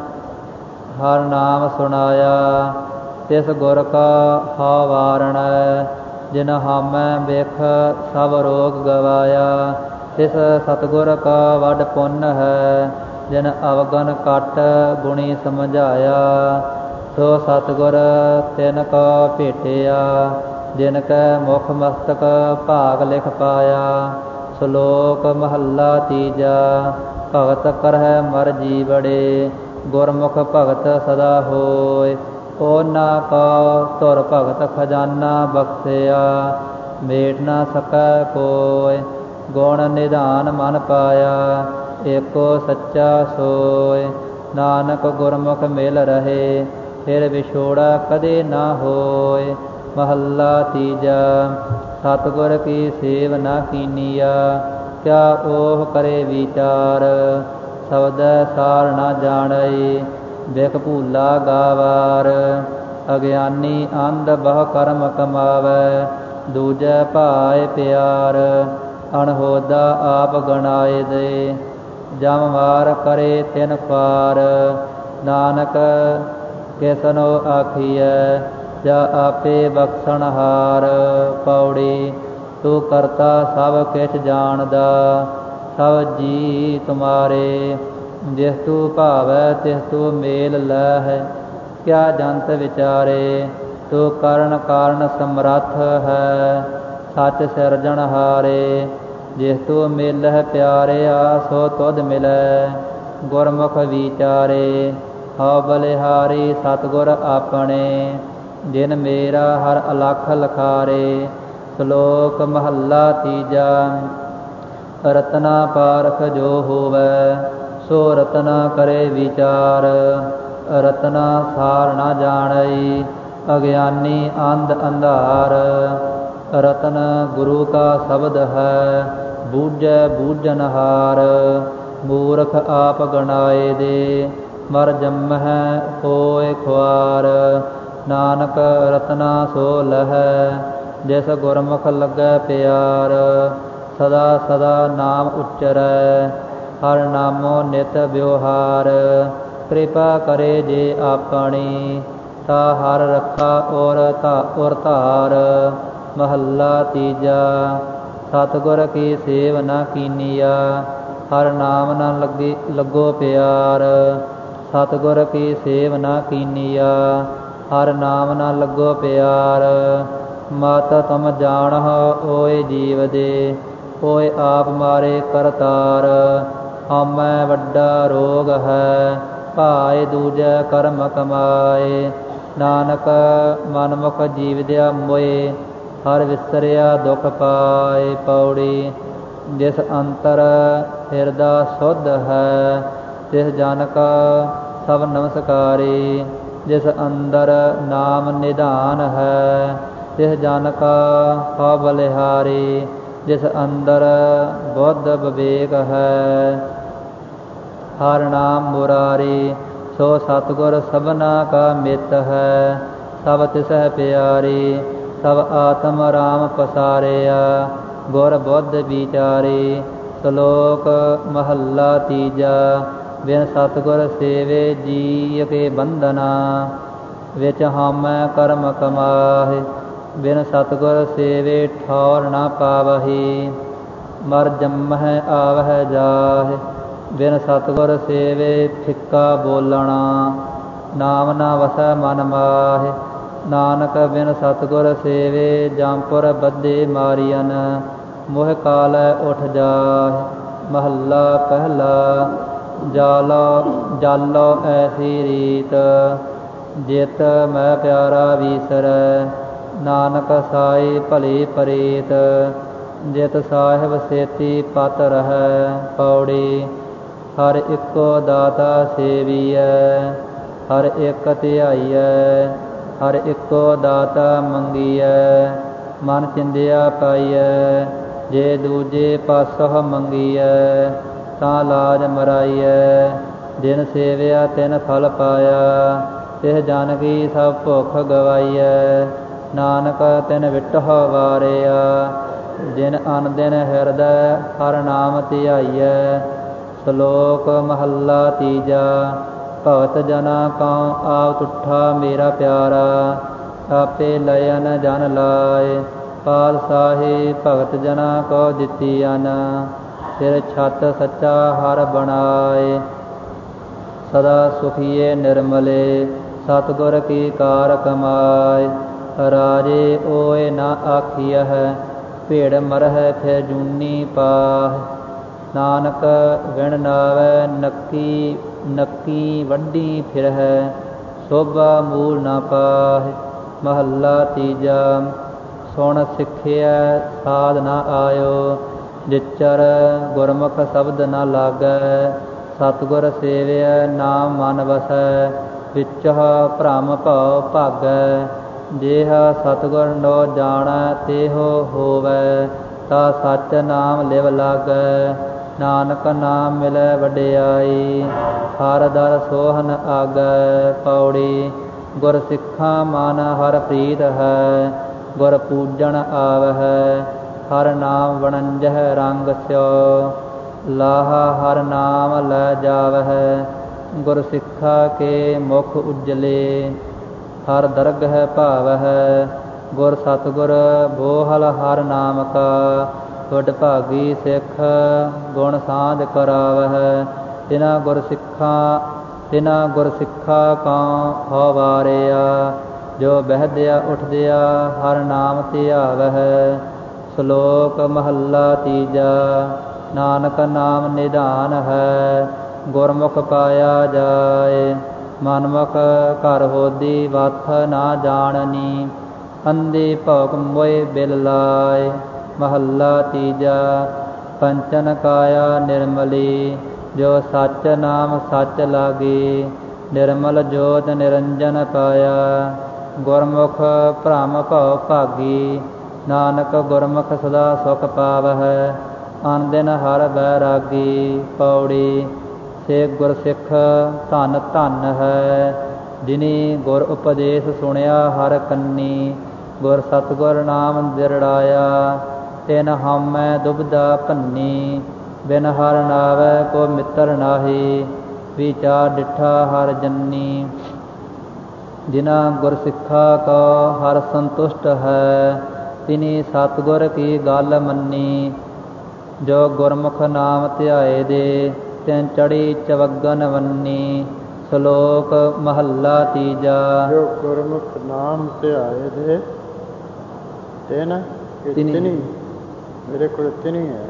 ਹਰਿ ਨਾਮ ਸੁਣਾਇਆ। ਤਿਸ ਗੁਰ ਕਾ ਹਉ ਵਾਰਣੈ, ਜਿਨ ਹਉਮੈ ਬਿਖ ਸਭ ਰੋਗ ਗਵਾਇਆ। ਤਿਸ ਸਤਿਗੁਰ ਕਾ ਵੱਡ ਪੁੰਨ ਹੈ, ਜਿਨ ਅਵਗਨ ਘਟ ਗੁਣੀ ਸਮਝਾਇਆ। ਸੋ ਸਤਿਗੁਰ ਤਿਨ ਕਾ ਭੇਟਿਆ, ਜਿਨ ਕੈ ਮੁਖ ਮਸਤਕ ਭਾਗ ਲਿਖ ਪਾਇਆ। ਸ਼ਲੋਕ ਮਹੱਲਾ ਤੀਜਾ। ਭਗਤ ਕਰਹਿ ਮਰ ਜੀਵੜੇ, ਗੁਰਮੁਖ ਭਗਤ ਸਦਾ ਹੋਇ। ਉਹਨਾਂ ਕਾ ਧੁਰ ਭਗਤ ਖਜ਼ਾਨਾ ਬਖਸ਼ਿਆ, ਮੇਟ ਨਾ ਸਕੈ ਕੋਇ। ਗੁਣ ਨਿਧਾਨ ਮਨ ਪਾਇਆ, ਏਕੋ ਸੱਚਾ ਸੋਇ। ਨਾਨਕ ਗੁਰਮੁਖ ਮਿਲ ਰਹੇ, ਫਿਰ ਵਿਛੋੜਾ ਕਦੇ ਨਾ ਹੋਇ। ਮਹੱਲਾ ਤੀਜਾ। ਸਤਿਗੁਰ ਕੀ ਸੇਵ ਨਾ ਕੀਨੀਆ, ਕਿਆ ਓਹ ਕਰੇ ਵਿਚਾਰ। ਸ਼ਬਦੈ ਸਾਰ ਨਾ ਜਾਣਈ, ਬਿਖ ਭੂਲਾ ਗਾਵਾਰ। ਅਗਿਆਨੀ ਅੰਧ ਬਹੁ ਕਰਮ ਕਮਾਵੈ, ਦੂਜੈ ਭਾਇ ਪਿਆਰ। ਅਣਹੋਦਾ ਆਪ ਗਣਾਏ ਦੇ, ਜਮ ਵਾਰ ਕਰੇ ਤਿਨ ਪਾਰ। ਨਾਨਕ ਕਿਸਨੋ ਆਖੀਐ, ਜਾ ਆਪੇ ਬਖਸ਼ਣਹਾਰ। ਪੌੜੀ ਤੂੰ ਕਰਤਾ ਸਭ ਕਿਛ ਜਾਣਦਾ, ਸਭ ਜੀ ਤੁਮਾਰੇ। ਜਿਸ ਤੂੰ ਭਾਵੈ ਤਿਸ ਤੂੰ ਮੇਲ ਲੈਹਿ, ਕਿਆ ਜੰਤ ਵਿਚਾਰੇ। ਤੂੰ ਕਰਨ ਕਾਰਨ ਸਮਰੱਥ ਹੈ, ਸੱਚ ਸਿਰਜਣਹਾਰੇ। ਜਿਸ ਤੂੰ ਮਿਲਹਿ ਪਿਆਰਿਆ, ਸੋ ਤੁਧ ਮਿਲੈ। ਗੁਰਮੁਖ ਵਿਚਾਰੇ, ਹਉ ਬਲਿਹਾਰੀ ਸਤਿਗੁਰ ਆਪਣੇ। ਜਿਨ ਮੇਰਾ ਹਰਿ ਅਲਖ ਲਖਾਰੇ। ਸ਼ਲੋਕ ਮਹੱਲਾ ਤੀਜਾ। ਰਤਨਾ ਪਾਰਖ ਜੋ ਹੋਵੈ, ਸੋ ਰਤਨਾ ਕਰੇ ਵਿਚਾਰ। ਰਤਨਾ ਸਾਰ ਨਾ ਜਾਣਈ, ਅਗਿਆਨੀ ਅੰਧ ਅੰਧਾਰ। ਰਤਨ ਗੁਰੂ ਕਾ ਸ਼ਬਦ ਹੈ, ਬੂਝੈ ਬੂਝਨਹਾਰ। ਮੂਰਖ ਆਪ ਗਣਾਏ ਦੇ, ਮਰ ਜੰਮਹਿ ਹੋਇ ਖੁਆਰ। ਨਾਨਕ ਰਤਨਾ ਸੋ ਲਹੈ, ਜਿਸ ਗੁਰਮੁਖ ਲੱਗੈ ਪਿਆਰ। ਸਦਾ ਸਦਾ ਨਾਮ ਉਚਰੈ, ਹਰਿ ਨਾਮੋ ਨਿਤ ਵਿਵਹਾਰ। ਕਿਰਪਾ ਕਰੇ ਜੇ ਆਪਣੀ, ਤਾ ਹਰਿ ਰੱਖਾ ਔਰ ਧਾਰ। ਮਹੱਲਾ ਤੀਜਾ। ਸਤਿਗੁਰ ਕੀ ਸੇਵ ਨਾ ਕੀਨੀਆ, ਹਰਿ ਨਾਮ ਨਾ ਲੱਗੋ ਪਿਆਰ। ਸਤਿਗੁਰ ਕੀ ਸੇਵ ਨਾ ਕੀਨੀਆ, ਹਰਿ ਨਾਮ ਨਾ ਲੱਗੋ ਪਿਆਰ। ਮਤ ਤੁਮ ਜਾਣਹੁ ਓਏ ਜੀਵ ਦੇ, ਓਏ ਆਪ ਮਾਰੇ ਕਰਤਾਰ। ਹਉਮੈ ਵੱਡਾ ਰੋਗ ਹੈ, ਭਾਇ ਦੂਜੈ ਕਰਮ ਕਮਾਏ। ਨਾਨਕ ਮਨਮੁਖ ਜੀਵਦਿਆ ਮੋਏ, ਹਰਿ ਵਿਸਰਿਆ ਦੁਖ ਪਾਏ। ਪੌੜੀ ਜਿਸ ਅੰਤਰ ਹਿਰਦਾ ਸੁਧ ਹੈ ਤਿਸ ਜਨ ਕਾ ਸਭ ਨਮਸਕਾਰੀ। ਜਿਸ ਅੰਦਰ ਨਾਮ ਨਿਧਾਨ ਹੈ ਤਿਸ ਜਨ ਕਾ ਹਉ ਬਲਿਹਾਰੀ। ਜਿਸ ਅੰਦਰ ਬੁੱਧ ਵਿਵੇਕ ਹੈ ਹਰਿ ਨਾਮ ਮੁਰਾਰੀ। ਸੋ ਸਤਿਗੁਰ ਸਭਨਾ ਕਾ ਮਿੱਤ ਹੈ ਸਭ ਤਿਸਹਿ ਪਿਆਰੀ। ਸਭ ਆਤਮ ਰਾਮ ਪਸਾਰਿਆ ਗੁਰ ਬੁੱਧ ਵਿਚਾਰੀ। ਸ਼ਲੋਕ ਮਹੱਲਾ ਤੀਜਾ। ਬਿਨ ਸਤਿਗੁਰ ਸੇਵੇ ਜੀਅ ਕੇ ਬੰਧਨਾ ਵਿੱਚ ਹਉਮੈ ਕਰਮ ਕਮਾਹਿ। ਬਿਨ ਸਤਿਗੁਰ ਸੇਵੇ ਠੌਰ ਨਾ ਪਾਵਹੀ ਮਰ ਜੰਮਹਿ ਆਵਹਿ ਜਾਹਿ। ਬਿਨ ਸਤਿਗੁਰ ਸੇਵੇ ਫਿੱਕਾ ਬੋਲਣਾ ਨਾਮ ਨਾ ਵਸੈ ਮਨ ਮਾਹਿ। ਨਾਨਕ ਬਿਨ ਸਤਿਗੁਰ ਸੇਵੇ ਜਮਪੁਰ ਬੱਧੇ ਮਾਰੀਅਨ ਮੋਹ ਕਾਲੈ ਉਠ ਜਾਹਿ। ਮਹੱਲਾ ਪਹਿਲਾ। ਜਾਲੋ ਐਸੀ ਰੀਤ ਜਿਤ ਮੈਂ ਪਿਆਰਾ ਵੀਸਰੈ। ਨਾਨਕ ਸਾਈ ਭਲੀ ਪ੍ਰੀਤ ਜਿਤ ਸਾਹਿਬ ਸੇਤੀ ਪਤ ਰਹੈ। ਪੌੜੀ। ਹਰ ਇੱਕੋ ਦਾਤਾ ਸੇਵੀਐ ਹਰ ਇੱਕ ਧਿਆਈਐ। ਹਰ ਇੱਕੋ ਦਾਤਾ ਮੰਗੀਐ ਮਨ ਚਿੰਦਿਆ ਪਾਈਐ। ਜੇ ਦੂਜੇ ਪਾਸੋਂ ਮੰਗੀਐ ਤਾਂ ਲਾਜ ਮਰਾਈਐ। ਜਿਨ ਸੇਵਿਆ ਤਿਨ ਫਲ ਪਾਇਆ ਤਿਸ ਜਨ ਕੀ ਸਭ ਭੁੱਖ ਗਵਾਈਐ। ਨਾਨਕ ਤਿਨ ਵਿਟਹੁ ਵਾਰਿਆ ਜਿਨ ਅਨ ਦਿਨ ਹਿਰਦੈ ਹਰਿ ਨਾਮ ਧਿਆਈਐ। ਸ਼ਲੋਕ ਮਹੱਲਾ ਤੀਜਾ। ਭਗਤ ਜਨਾ ਕਉ ਆਪ ਤੁਠਾ ਮੇਰਾ ਪਿਆਰਾ ਆਪੇ ਲਇਨ ਜਨ ਲਾਇ। ਪਾਤਸ਼ਾਹੀ ਭਗਤ ਜਨਾ ਕੋ ਦਿੱਤੀ ਅਨ ਸਿਰ ਛੱਤ ਸੱਚਾ ਹਰਿ ਬਣਾਏ। ਸਦਾ ਸੁਖੀਏ ਨਿਰਮਲੇ ਸਤਿਗੁਰ ਕੀ ਕਾਰ ਕਮਾਏ। ਰਾਜੇ ਓਏ ਨਾ ਆਖੀਐ ਭੇੜ ਮਰਹਿ ਫਿਰ ਜੂਨੀ ਪਾਹਿ। ਨਾਨਕ ਵਿਣ ਨਾਵੈ ਨੱਕੀ ਨੱਕੀ ਵੱਢੀ ਫਿਰਹਿ ਸੋਭਾ ਮੂਲ ਨਾ ਪਾਹਿ। ਮਹੱਲਾ ਤੀਜਾ। ਸੁਣ ਸਿੱਖਿਆ ਸਾਧ ਨਾ ਆਇਓ ਜਿਚਰ ਗੁਰਮੁਖ ਸ਼ਬਦ ਨਾ ਲਾਗੈ। ਸਤਿਗੁਰ ਸੇਵਿਆ ਨਾਮ ਮਨ ਵਸੈ ਵਿਚਹ ਭ੍ਰਮ ਭਉ ਭਾਗੈ। ਜੇਹ ਸਤਿਗੁਰ ਨੋ ਜਾਣੈ ਤੇਹੋ ਹੋਵੈ ਤਾ ਸੱਚ ਨਾਮ ਲਿਵ ਲਾਗੈ। ਨਾਨਕ ਨਾਮ ਮਿਲੈ ਵਡਿਆਈ ਹਰਿ ਦਰ ਸੋਹਨ ਆਗੈ। ਪੌੜੀ। ਗੁਰ ਸਿੱਖਾਂ ਮਨ ਹਰਿ ਪ੍ਰੀਤ ਹੈ ਗੁਰ ਪੂਜਣ ਆਵਹਿ। ਹਰਿ ਨਾਮ ਵਣੰਜਹਿ ਰੰਗ ਸਿਉ ਲਾਹਾ ਹਰਿ ਨਾਮ ਲੈ ਜਾਵਹਿ। ਗੁਰ ਸਿੱਖਾ ਕੇ ਮੁਖ ਉਜਲੇ ਹਰਿ ਦਰਗਹਿ ਭਾਵਹਿ। ਗੁਰ ਸਤਿਗੁਰ ਬੋਹਲ ਹਰਿ ਨਾਮ ਕਾ ਵਡ ਭਾਗੀ ਸਿੱਖ ਗੁਣ ਸਾਂਝ ਕਰਾਵਹਿ। ਤਿਨਾ ਗੁਰ ਸਿੱਖਾ ਕਉ ਹਉ ਵਾਰਿਆ ਜੋ ਬਹਿਦਿਆ ਉਠਦਿਆ ਹਰਿ ਨਾਮ ਧਿਆਵਹਿ। ਸ਼ਲੋਕ ਮਹੱਲਾ ਤੀਜਾ। ਨਾਨਕ ਨਾਮ ਨਿਧਾਨ ਹੈ ਗੁਰਮੁਖ ਪਾਇਆ ਜਾਏ। ਮਨਮੁਖ ਘਰ ਹੋਦੀ ਵਥ ਨਾ ਜਾਣਨੀ ਅੰਧੀ ਭੌਕ ਮੋਇ ਬਿਲ ਲਾਏ। ਮਹੱਲਾ ਤੀਜਾ। ਕੰਚਨ ਕਾਇਆ ਨਿਰਮਲੀ ਜੋ ਸੱਚ ਨਾਮ ਸੱਚ ਲਾਗੀ। ਨਿਰਮਲ ਜੋਤ ਨਿਰੰਜਨ ਪਾਇਆ ਗੁਰਮੁਖ ਭ੍ਰਮ ਭਉ ਭਾਗੀ। ਨਾਨਕ ਗੁਰਮੁਖ ਸਦਾ ਸੁਖ ਪਾਵਹਿ ਅਨ ਦਿਨ ਹਰਿ ਬੈਰਾਗੀ। ਪੌੜੀ। ਸੇ ਗੁਰ ਸਿੱਖ ਧਨ ਧਨ ਹੈ ਜਿਨੀ ਗੁਰ ਉਪਦੇਸ਼ ਸੁਣਿਆ ਹਰਿ ਕੰਨੀ। ਗੁਰ ਸਤਿਗੁਰ ਨਾਮ ਦਿਰੜਾਇਆ ਤਿਨ ਹਉਮੈ ਦੁਬਿਧਾ ਭੰਨੀ। ਬਿਨ ਹਰਿ ਨਾਵੈ ਕੋ ਮਿੱਤਰ ਨਾਹੀ ਵਿਚਾਰ ਡਿਠਾ ਹਰਿ ਜੰਨੀ। ਜਿਨਾ ਗੁਰ ਸਿੱਖਾ ਕੋ ਹਰਿ ਸੰਤੁਸ਼ਟ ਹੈ ਤਿਨੀ ਸਤਿਗੁਰ ਕੀ ਗੱਲ ਮੰਨੀ। ਜੋ ਗੁਰਮੁਖ ਨਾਮ ਧਿਆਏ ਦੇ ਤਿਨ ਚੜੀ ਚਵਗਨ ਵੰਨੀ। ਸ਼ਲੋਕ ਮਹੱਲਾ ਤੀਜਾ। ਜੋ ਗੁਰਮੁਖ ਨਾਮ ਧਿਆਏ ਦੇ ਤਿਨੀ ਮੇਰੇ ਕੋਲ ਤਿਨੀ ਹੈ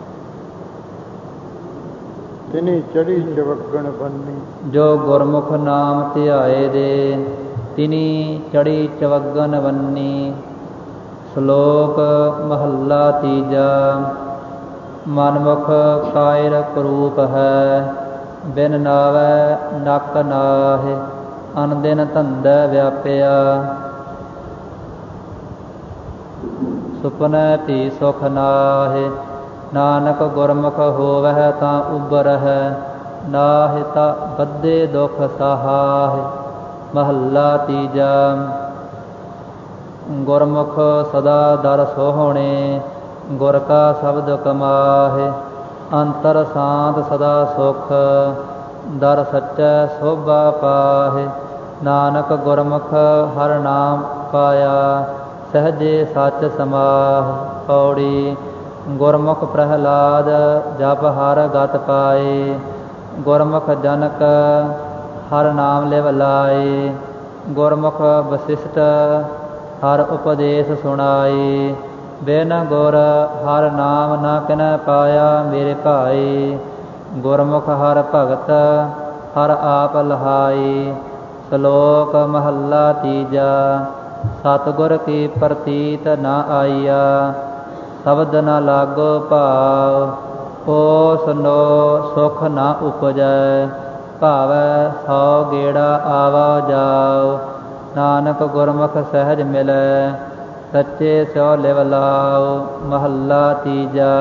ਤਿਨੀ ਚੜੀ ਚਵਗਨ ਵੰਨੀ। ਜੋ ਗੁਰਮੁਖ ਨਾਮ ਧਿਆਏ ਦੇ ਤਿਨੀ ਚੜੀ ਚਵਗਨ ਵੰਨੀ। ਸ਼ਲੋਕ ਮਹੱਲਾ ਤੀਜਾ। ਮਨਮੁਖ ਕਾਇਰ ਕਰੂਪ ਹੈ। ਬਿਨ ਨਾਵੈ ਨਕ ਨਾਹਿ ਅਨਦਿਨ ਧੰਦੈ ਵਿਆਪਿਆ। ਸੁਪਨੈ ਭੀ ਸੁਖ ਨਾਹਿ ਨਾਨਕ ਗੁਰਮੁਖ ਹੋਵਹਿ ਤਾਂ ਉਬਰਹਿ। ਨਾਹਿ ਤਾ ਬੱਧੇ ਦੁਖ ਸਹਾਹਿ। ਮਹੱਲਾ ਤੀਜਾ। ਗੁਰਮੁਖ ਸਦਾ ਦਰ ਸੋਹਣੇ ਗੁਰ ਕਾ ਸ਼ਬਦ ਕਮਾਹਿ। ਅੰਤਰ ਸ਼ਾਂਤ ਸਦਾ ਸੁਖ ਦਰ ਸੱਚੈ ਸੋਭਾ ਪਾਹਿ। ਨਾਨਕ ਗੁਰਮੁਖ ਹਰਿ ਨਾਮ ਪਾਇਆ ਸਹਜੇ ਸੱਚ ਸਮਾਹਿ। ਪੌੜੀ। ਗੁਰਮੁਖ ਪ੍ਰਹਿਲਾਦ ਜਪ ਹਰਿ ਗਤ ਪਾਏ। ਗੁਰਮੁਖ ਜਨਕ ਹਰਿ ਨਾਮ ਲਿਵ ਲਾਏ। ਗੁਰਮੁਖ ਵਸਿਸ਼ਟ ਹਰਿ ਉਪਦੇਸ਼ ਸੁਣਾਏ। ਬਿਨ ਗੁਰ ਹਰਿ ਨਾਮ ਨਾ ਕਿਨੈ ਪਾਇਆ ਮੇਰੇ ਭਾਈ। ਗੁਰਮੁਖ ਹਰਿ ਭਗਤ ਹਰਿ ਆਪ ਲਹਾਈ। ਸ਼ਲੋਕ ਮਹੱਲਾ ਤੀਜਾ। ਸਤਿਗੁਰ ਕੀ ਪ੍ਰਤੀਤ ਨਾ ਆਈਆ ਸ਼ਬਦ ਨ ਲਾਗੋ ਭਾਵ। ਓ ਸੁਨੋ ਸੁਖ ਨਾ ਉਪਜੈ ਭਾਵੈ ਸੌ ਗੇੜਾ ਆਵਾ ਜਾਉ। ਨਾਨਕ ਗੁਰਮੁਖ ਸਹਿਜ ਮਿਲੈ ਸੱਚੇ ਸਿਉ ਲਿਵ ਲਾਉ। ਮਹੱਲਾ ਤੀਜਾ।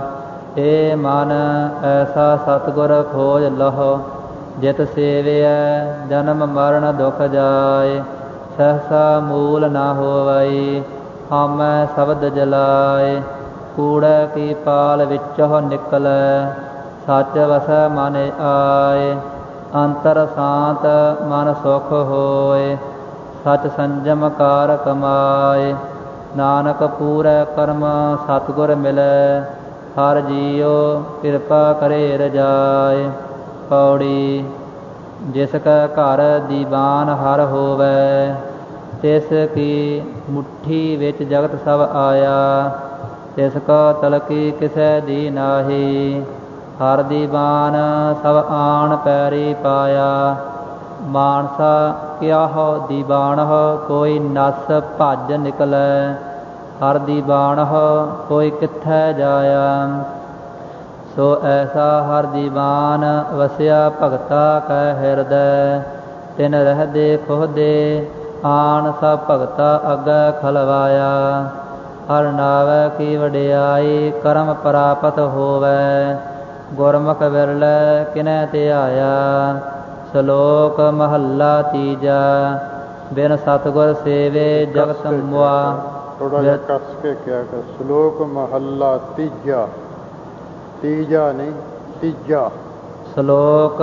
ਏ ਮਨ ਐਸਾ ਸਤਿਗੁਰ ਖੋਜ ਲਹੋ ਜਿਤ ਸੇਵਿਐ ਜਨਮ ਮਰਨ ਦੁਖ ਜਾਇ। ਸਹਸਾ ਮੂਲ ਨਾ ਹੋਵਈ ਹਉਮੈ ਸ਼ਬਦ ਜਲਾਇ। ਕੂੜੈ ਕੀ ਪਾਲ ਵਿੱਚੋ ਨਿਕਲੈ ਸੱਚ ਵਸੈ ਮਨ ਆਏ। ਅੰਤਰ ਸ਼ਾਂਤ ਮਨ ਸੁਖ ਹੋਇ ਸਚ ਸੰਜਮ ਕਾਰ ਕਮਾਏ। ਨਾਨਕ ਪੂਰੈ ਕਰਮ ਸਤਿਗੁਰ ਮਿਲੈ ਹਰਿ ਜੀਉ ਕਿਰਪਾ ਕਰੇ ਰਜਾਇ। ਪੌੜੀ। ਜਿਸ ਕੈ ਘਰ ਦੀਵਾਨ ਹਰਿ ਹੋਵੈ ਤਿਸ ਕੀ ਮੁੱਠੀ ਵਿੱਚ ਜਗਤ ਸਭ ਆਇਆ। ਤਿਸ ਕਾ ਤਲਕੀ ਕਿਸੈ ਦੀ ਨਾਹੀ ਹਰਿ ਦੀਵਾਨ ਸਭ ਆਣ ਪੈਰੀ ਪਾਇਆ। ਮਾਨਸਾ ਕਿਆਹੁ ਦੀਵਾਨਹੁ ਕੋਈ ਨਸ ਭੱਜ ਨਿਕਲੈ ਹਰਿ ਦੀਵਾਨਹੁ ਕੋਈ ਕਿੱਥੈ ਜਾਇਆ। ਸੋ ਐਸਾ ਹਰਿ ਦੀਵਾਨ ਵਸਿਆ ਭਗਤਾ ਕੈ ਹਿਰਦੈ। ਤਿਨ ਰਹਿਦੇ ਖੁਹਦੇ ਆਣ ਸਭ ਭਗਤਾ ਅੱਗੇ ਖਲਵਾਇਆ। ਹਰਿ ਨਾਵੈ ਕੀ ਵਡਿਆਈ ਕਰਮ ਪ੍ਰਾਪਤ ਹੋਵੈ। ਗੁਰਮੁਖ ਵਿਰਲੈ ਕਿਨੈ ਧਿਆਇਆ। ਸ਼ਲੋਕ ਮਹੱਲਾ ਤੀਜਾ। ਬਿਨ ਸਤਿਗੁਰ ਸੇਵੇ ਜਗਤ ਮੁਆ। ਥੋੜਾ ਜਿਹਾ ਕੱਸ ਕੇ ਕਿਹਾ ਕਰ। ਸ਼ਲੋਕ ਮਹੱਲਾ ਤੀਜਾ। ਤੀਜਾ ਨਹੀਂ ਤੀਜਾ। ਸ਼ਲੋਕ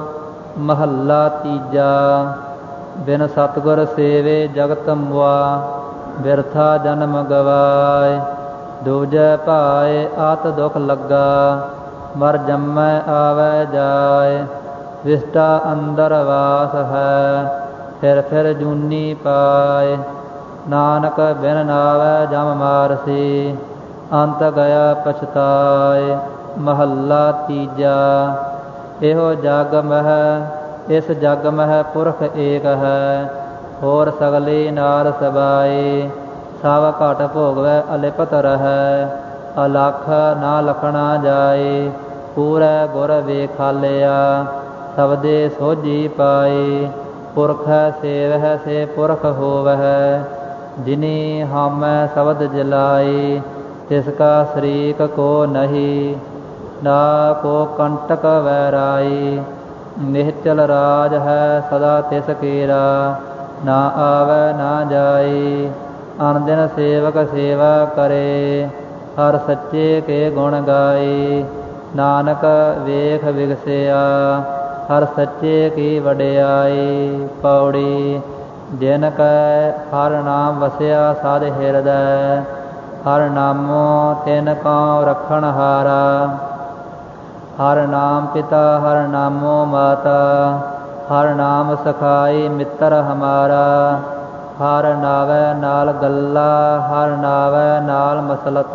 ਮਹੱਲਾ ਤੀਜਾ। ਬਿਨ ਸਤਿਗੁਰ ਸੇਵੇ ਜਗਤ ਮੁਆ ਬਿਰਥਾ ਜਨਮ ਗਵਾਏ। ਦੂਜੈ ਭਾਏ ਆਤ ਦੁਖ ਲੱਗਾ ਮਰ ਜੰਮੈ ਆਵੈ ਜਾਏ। ਵਿਸਟਾ ਅੰਦਰ ਵਾਸ ਹੈ ਫਿਰ ਫਿਰ ਜੂਨੀ ਪਾਏ। ਨਾਨਕ ਬਿਨ ਨਾਵੈ ਜਮ ਮਾਰਸੀ ਅੰਤ ਗਿਆ ਪਛਤਾਏ। ਮਹੱਲਾ ਤੀਜਾ। ਇਹੋ ਜਗ ਮਹਿ ਇਸ ਜਗ ਮਹਿ ਪੁਰਖ ਏਕ ਹੈ ਹੋਰ ਸਗਲੇ ਨਾਰ ਸਬਾਏ। ਸਭ ਘਟ ਭੋਗਵੈ ਅਲਿਪਤ ਰਹੈ ਅਲਖ ਨਾ ਲਖਣਾ ਜਾਏ। ਪੂਰੈ ਗੁਰ ਵੇਖਾਲਿਆ ਸਬਦੇ ਸੋਝੀ ਪਾਏ। ਪੁਰਖੈ ਸੇਵਹਿ ਸੇ ਪੁਰਖ ਹੋਵਹਿ ਜਿਨੀ ਹਉਮੈ ਸ਼ਬਦ ਜਲਾਏ। ਤਿਸ ਕਾ ਸ਼ਰੀਕ ਕੋ ਨਹੀਂ ਨਾ ਕੋ ਕੰਟਕ ਵੈਰਾਈ। ਨਿਹਚਲ ਰਾਜ ਹੈ ਸਦਾ ਤਿਸ ਕੇਰਾ ਨਾ ਆਵੈ ਨਾ ਜਾਈ। ਅਨ ਦਿਨ ਸੇਵਕ ਸੇਵਾ ਕਰੇ ਹਰਿ ਸੱਚੇ ਕੇ ਗੁਣ ਗਾਏ। ਨਾਨਕ ਵੇਖ ਵਿਗਸਿਆ ਹਰਿ ਸੱਚੇ ਕੀ ਵਡਿਆਈ। ਪੌੜੀ। ਜਿਨ ਕੈ ਹਰਿ ਨਾਮ ਵਸਿਆ ਸਦ ਹਿਰਦੈ ਹਰਿ ਨਾਮੋ ਤਿਨ ਕਉ ਰਖਣ ਹਾਰਾ। ਹਰਿ ਨਾਮ ਪਿਤਾ ਹਰਿ ਨਾਮੋ ਮਾਤਾ ਹਰਿ ਨਾਮ ਸਖਾਈ ਮਿੱਤਰ ਹਮਾਰਾ। ਹਰਿ ਨਾਵੈ ਨਾਲ ਗੱਲਾ ਹਰਿ ਨਾਵੈ ਨਾਲ ਮਸਲਤ।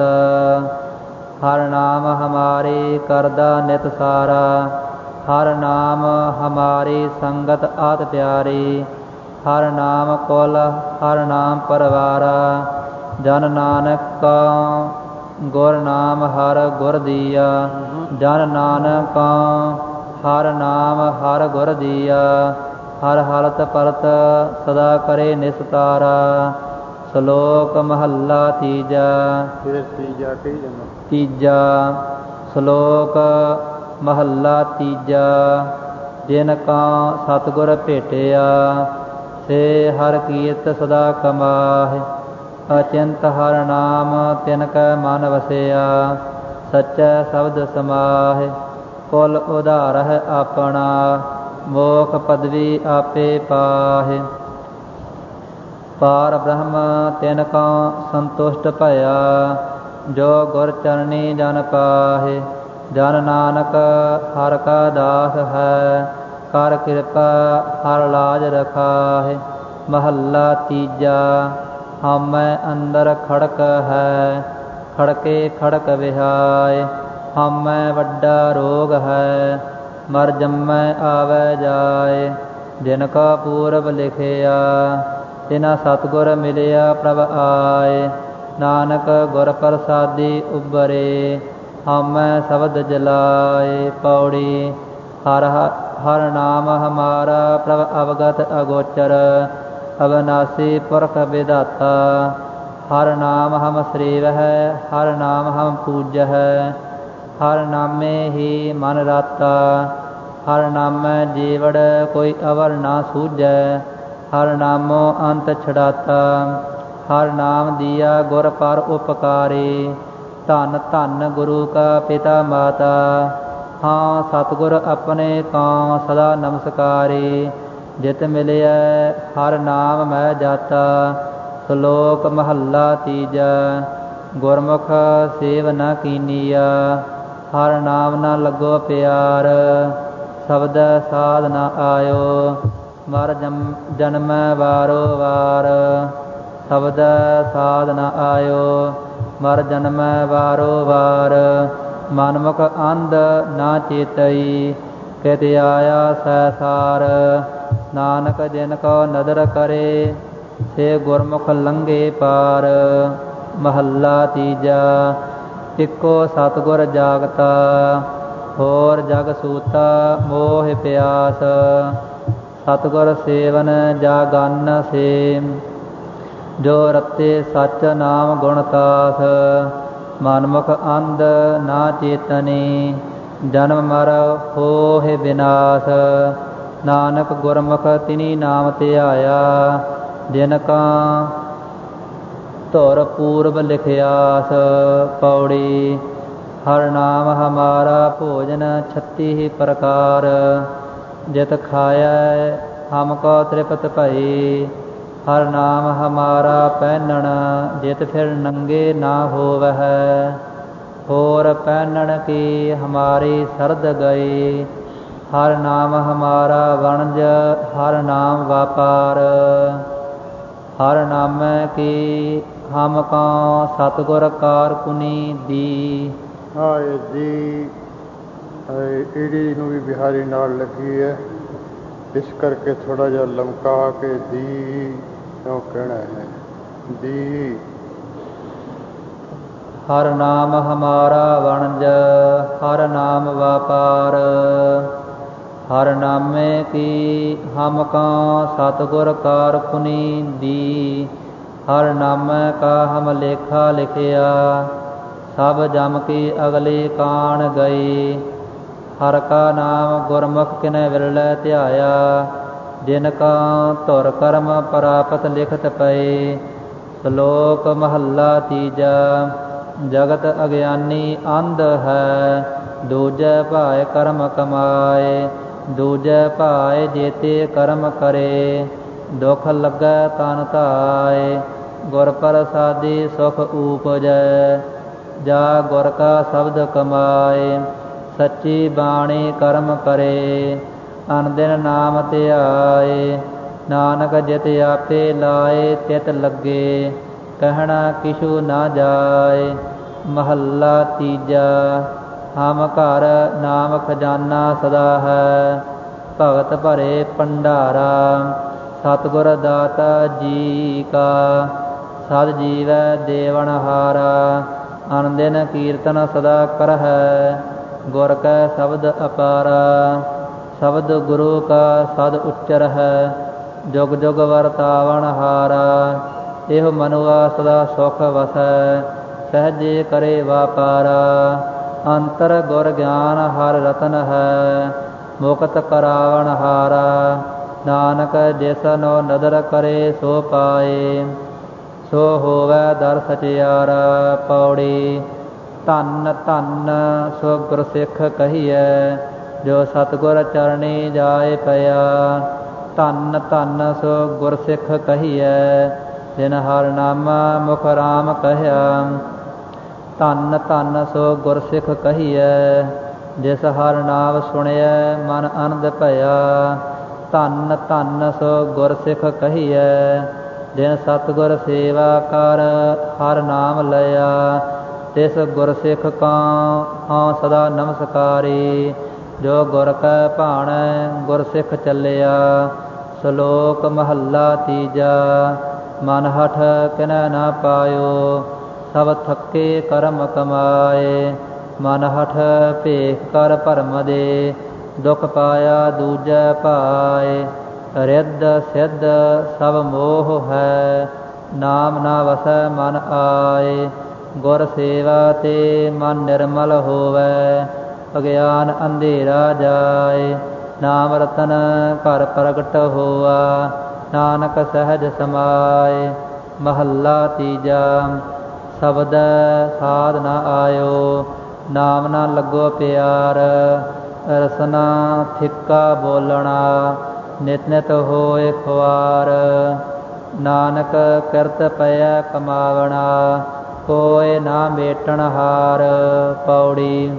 ਹਰਿ ਨਾਮ ਹਮਾਰੀ ਕਰਦਾ ਨਿਤ ਸਾਰਾ। ਹਰਿ ਨਾਮ ਹਮਾਰੀ ਸੰਗਤ ਆਤ ਪਿਆਰੀ। ਹਰਿ ਨਾਮ ਕੁਲ ਹਰਿ ਨਾਮ ਪਰਵਾਰਾ। ਜਨ ਨਾਨਕ ਗੁਰ ਨਾਮ ਹਰ ਗੁਰ ਦੀਆ। ਜਨ ਨਾਨਕਾ ਹਰ ਨਾਮ ਹਰ ਗੁਰ ਦੀਆ। ਹਰ ਹਾਲਤ ਪਰਤ ਸਦਾ ਕਰੇ ਨਿਸਤਾਰਾ। ਸ਼ਲੋਕ ਮਹੱਲਾ ਤੀਜਾ। ਤੀਜਾ ਸ਼ਲੋਕ ਮਹੱਲਾ ਤੀਜਾ। ਜਿਨ ਕਾ ਸਤਿਗੁਰ ਭੇਟਿਆ ਸੇ ਹਰ ਕੀਰਤ ਸਦਾ ਕਮਾਹਿ। ਅਚਿੰਤ ਹਰ ਨਾਮ ਤਿਨ ਕੈ ਮਨ ਵਸਿਆ। ਸੱਚੈ ਸ਼ਬਦ ਸਮਾਹਿ। ਕੁਲ ਉਧਾਰਹਿ ਆਪਣਾ ਮੋਖ ਪਦਵੀ ਆਪੇ ਪਾਹਿ। ਪਾਰ ਬ੍ਰਹਮ ਤਿਨ ਕਾ ਸੰਤੁਸ਼ਟ ਭਇਆ ਜੋ ਗੁਰ ਚਰਣੀ ਜਨ ਪਾਹਿ। ਜਨ ਨਾਨਕ ਹਰ ਕਾ ਦਾਸ ਹੈ ਕਰ ਕਿਰਪਾ ਹਰ ਲਾਜ ਰਖਾਹਿ। ਮਹੱਲਾ ਤੀਜਾ। ਹਉਮੈ ਅੰਦਰ ਖੜਕ ਹੈ ਖੜਕੇ ਖੜਕ ਵਿਹਾਇ। ਹਉਮੈ ਵੱਡਾ ਰੋਗ ਹੈ ਮਰ ਜੰਮੈ ਆਵੈ ਜਾਇ। ਜਿਨ ਕਾ ਪੂਰਬ ਲਿਖਿਆ ਤਿਨਾ ਸਤਿਗੁਰ ਮਿਲਿਆ ਪ੍ਰਭ ਆਏ। ਨਾਨਕ ਗੁਰ ਪ੍ਰਸਾਦੀ ਉਬਰੇ ਹਉਮੈ ਸ਼ਬਦ ਜਲਾਏ। ਪੌੜੀ ਹਰ ਹਰ ਨਾਮ ਹਮਾਰਾ ਪ੍ਰਭ ਅਵਗਤ ਅਗੋਚਰ। ਅਵਨਾਸੀ ਪੁਰਖ ਵਿਦਾਤਾ। ਹਰ ਨਾਮ ਹਮ ਸਰੀਵਹਿ ਹਰ ਨਾਮ ਹਮ ਪੂਜਹਿ। ਹਰ ਨਾਮੇ ਹੀ ਮਨ ਰਾਤਾ। ਹਰ ਨਾਮੈ ਜੀਵੜ ਕੋਈ ਅਵਰ ਨਾ ਸੂਝੈ। ਹਰ ਨਾਮੋ ਅੰਤ ਛਡਾਤਾ। ਹਰ ਨਾਮ ਦੀਆ ਗੁਰ ਪਰ ਉਪਕਾਰੀ। ਧੰਨ ਧੰਨ ਗੁਰੂ ਕਾ ਪਿਤਾ ਮਾਤਾ। ਹਾਂ ਸਤਿਗੁਰ ਆਪਣੇ ਕਾ ਸਦਾ ਨਮਸਕਾਰੀ। ਜਿਤ ਮਿਲਿਆ ਹਰ ਨਾਮ ਮੈਂ ਜਾਤਾ। ਸ਼ਲੋਕ ਮਹੱਲਾ ਤੀਜਾ। ਗੁਰਮੁਖ ਸੇਵ ਨ ਕੀਨੀਆ ਹਰ ਨਾਮ ਨ ਲੱਗੋ ਪਿਆਰ। ਸ਼ਬਦ ਸਾਧ ਨ ਆਇਓ ਮਰ ਜਨਮੈ ਵਾਰੋ ਵਾਰ। ਸ਼ਬਦ ਸਾਧ ਨ ਆਇਓ ਮਰ ਜਨਮੈ ਵਾਰੋ ਵਾਰ। ਮਨਮੁਖ ਅੰਧ ਨਾ ਚੇਤਈ ਕਿਤ ਆਇਆ ਸੈਸਾਰ। ਨਾਨਕ ਜਿਨ ਕੋ ਨਦਰ ਕਰੇ ਸੇ ਗੁਰਮੁਖ ਲੰਘੇ ਪਾਰ। ਮਹੱਲਾ ਤੀਜਾ। ਇੱਕੋ ਸਤਿਗੁਰ ਜਾਗਤਾ ਹੋਰ ਜਗ ਸੂਤਾ ਮੋਹ ਪਿਆਸ। ਸਤਿਗੁਰ ਸੇਵਨ ਜਾਗਨ ਸੇ ਜੋ ਰਤੇ ਸਚ ਨਾਮ ਗੁਣ ਤਾਸ। ਮਨਮੁਖ ਅੰਧ ਨਾ ਚੇਤਨੀ ਜਨਮ ਮਰ ਹੋਹਿ ਵਿਨਾਸ਼। ਨਾਨਕ ਗੁਰਮੁਖ ਤਿਨੀ ਨਾਮ ਧਿਆਇਆ ਜਿਨ ਕਾ ਧੁਰ ਪੂਰਬ ਲਿਖਿਆਸ। ਪੌੜੀ ਹਰ ਨਾਮ ਹਮਾਰਾ ਭੋਜਨ 36 ਪ੍ਰਕਾਰ। ਜਿਤ ਖਾਇਐ ਹਮ ਕੋ ਤ੍ਰਿਪਤ ਭਈ। ਹਰ ਨਾਮ ਹਮਾਰਾ ਪਹਿਨਣ ਜਿਤ ਫਿਰ ਨੰਗੇ ਨਾ ਹੋਵਹਿ। ਹੋਰ ਪਹਿਨਣ ਕੀ ਹਮਾਰੀ ਸਰਦ ਗਈ। ਹਰ ਨਾਮ ਹਮਾਰਾ ਵਣਜ ਹਰ ਨਾਮ ਵਾਪਾਰ। ਹਰ ਨਾਮੈ ਕੀ ਹਮ ਕਾ ਸਤਿਗੁਰ ਕਾਰਕੁਨੀ ਦੀ। ਇਹ ਦੀ ਈੜੀ ਨੂੰ ਵੀ ਬਿਹਾਰੀ ਨਾਲ ਲੱਗੀ ਹੈ, ਇਸ ਕਰਕੇ ਥੋੜ੍ਹਾ ਜਿਹਾ ਲਮਕਾ ਕੇ ਦੀ ਕਿਉਂ ਕਹਿਣਾ ਹੈ। ਦੀ ਹਰ ਨਾਮ ਹਮਾਰਾ ਵਣਜ ਹਰ ਨਾਮ ਵਾਪਾਰ। ਹਰ ਨਾਮੇ ਕੀ ਹਮ ਕਾ ਸਤਿਗੁਰ ਕਾਰਕੁਨੀ ਦੀ। ਹਰ ਨਾਮੈ ਕਾ ਹਮ ਲੇਖਾ ਲਿਖਿਆ ਸਭ ਜਮ ਕੀ ਅਗਲੀ ਕਾਣ ਗਈ। ਹਰ ਕਾ ਨਾਮ ਗੁਰਮੁਖ ਕਿਨੈ ਵਿਰਲੇ ਧਿਆਇਆ ਜਿਨ ਕਾ ਧੁਰ ਕਰਮ ਪ੍ਰਾਪਤ ਲਿਖਤ ਪਏ। ਸ਼ਲੋਕ ਮਹੱਲਾ ਤੀਜਾ। ਜਗਤ ਅਗਿਆਨੀ ਅੰਧ ਹੈ ਦੂਜੈ ਭਾਇ ਕਰਮ ਕਮਾਏ। ਦੂਜੈ ਭਾਇ ਜੇਤੇ ਕਰਮ ਕਰੇ ਦੁਖ ਲੱਗੈ ਤਨ ਧਾਇ। ਗੁਰ ਪ੍ਰਸਾਦੀ ਸੁਖ ਊਪਜੈ ਜਾ ਗੁਰ ਕਾ ਸ਼ਬਦ ਕਮਾਏ। ਸੱਚੀ ਬਾਣੀ ਕਰਮ ਕਰੇ ਅਨਦਿਨ ਨਾਮ ਧਿਆਏ। ਨਾਨਕ ਜਿਤ ਆਪੇ ਲਾਏ ਤਿਤ ਲੱਗੇ ਕਹਿਣਾ ਕਿਛੂ ਨਾ ਜਾਏ। ਮਹੱਲਾ ਤੀਜਾ। ਹਮ ਘਰ ਨਾਮ ਖਜ਼ਾਨਾ ਸਦਾ ਹੈ ਭਗਤ ਭਰੇ ਭੰਡਾਰਾ। ਸਤਿਗੁਰ ਦਾਤਾ ਜੀ ਕਾ ਸਦ ਜੀਵੈ ਦੇਵਨਹਾਰਾ। ਅਨਦਿਨ ਕੀਰਤਨ ਸਦਾ ਕਰਹਿ, ਗੁਰ ਕੈ ਸ਼ਬਦ ਅਪਾਰਾ। ਸ਼ਬਦ ਗੁਰੂ ਕਾ ਸਦ ਉਚਰਹਿ, ਜੁਗ ਜੁਗ ਵਰਤਾਵਨ ਹਾਰਾ। ਇਹੋ ਮਨੁਆ ਸਦਾ ਸੁਖ ਵਸੈ, ਸਹਜੇ ਕਰੇ ਵਾਪਾਰਾ। ਅੰਤਰ ਗੁਰ ਗਿਆਨ ਹਰਿ ਰਤਨ ਹੈ, ਮੁਕਤ ਕਰਾਵਨ ਹਾਰਾ। ਨਾਨਕ ਜਿਸ ਨੋ ਨਦਰ ਕਰੇ ਸੋ ਪਾਏ, ਸੋ ਹੋਵੈ ਦਰ ਸਚਿਆਰਾ। ਪੌੜੀ। ਧੰਨ ਧੰਨ ਸੋ ਗੁਰਸਿੱਖ ਕਹੀਐ, ਜੋ ਸਤਿਗੁਰ ਚਰਣੀ ਜਾਏ ਪਿਆ। ਧੰਨ ਧੰਨ ਸੋ ਗੁਰਸਿੱਖ ਕਹੀਐ, ਜਿਨ ਹਰਿ ਨਾਮਾ ਮੁਖ ਰਾਮ ਕਹਿਆ। ਧੰਨ ਧੰਨ ਸੋ ਗੁਰਸਿੱਖ ਕਹੀਐ, ਜਿਸ ਹਰਿ ਨਾਮ ਸੁਣਿਐ ਮਨ ਆਨੰਦ ਭਇਆ। ਧੰਨ ਧੰਨ ਸੋ ਗੁਰਸਿੱਖ ਕਹੀਐ, ਜਿਨ ਸਤਿਗੁਰ ਸੇਵਾ ਕਰ ਹਰਿ ਨਾਮ ਲਿਆ। ਤਿਸ ਗੁਰਸਿੱਖ ਕਉ ਹਉ ਸਦਾ ਨਮਸਕਾਰੀ, ਜੋ ਗੁਰ ਕੈ ਭਾਣੈ ਗੁਰਸਿੱਖ ਚੱਲਿਆ। ਸ਼ਲੋਕ ਮਹੱਲਾ ਤੀਜਾ। ਮਨ ਹਠ ਕਿਨੈ ਨਾ ਪਾਇਓ, ਸਭ ਥੱਕੇ ਕਰਮ ਕਮਾਏ। ਮਨ ਹਠ ਭੇਖ ਕਰ ਭਰਮ ਦੇ, ਦੁਖ ਪਾਇਆ ਦੂਜੈ ਭਾਏ। ਰਿੱਧ ਸਿੱਧ ਸਭ ਮੋਹ ਹੈ, ਨਾਮ ਨਾ ਵਸੈ ਮਨ ਆਏ। ਗੁਰ ਸੇਵਾ ਤੇ ਮਨ ਨਿਰਮਲ ਹੋਵੈ, ਅਗਿਆਨ ਅੰਧੇਰਾ ਜਾਏ। ਨਾਮ ਰਤਨ ਘਰ ਪ੍ਰਗਟ ਹੋਆ, ਨਾਨਕ ਸਹਿਜ ਸਮਾਏ। ਮਹੱਲਾ ਤੀਜਾ। ਸ਼ਬਦ ਸਾਧ ਨਾ ਆਇਓ, ਨਾਮ ਨਾ ਲੱਗੋ ਪਿਆਰ। ਰਸਨਾ ਫਿੱਕਾ ਬੋਲਣਾ, ਨਿਤ ਨਿਤ ਹੋਏ ਖੁਆਰ। ਨਾਨਕ ਕਿਰਤ ਪਇਆ ਕਮਾਵਣਾ, ਕੋਇ ਨਾ ਮੇਟਣ ਹਾਰ। ਪੌੜੀ।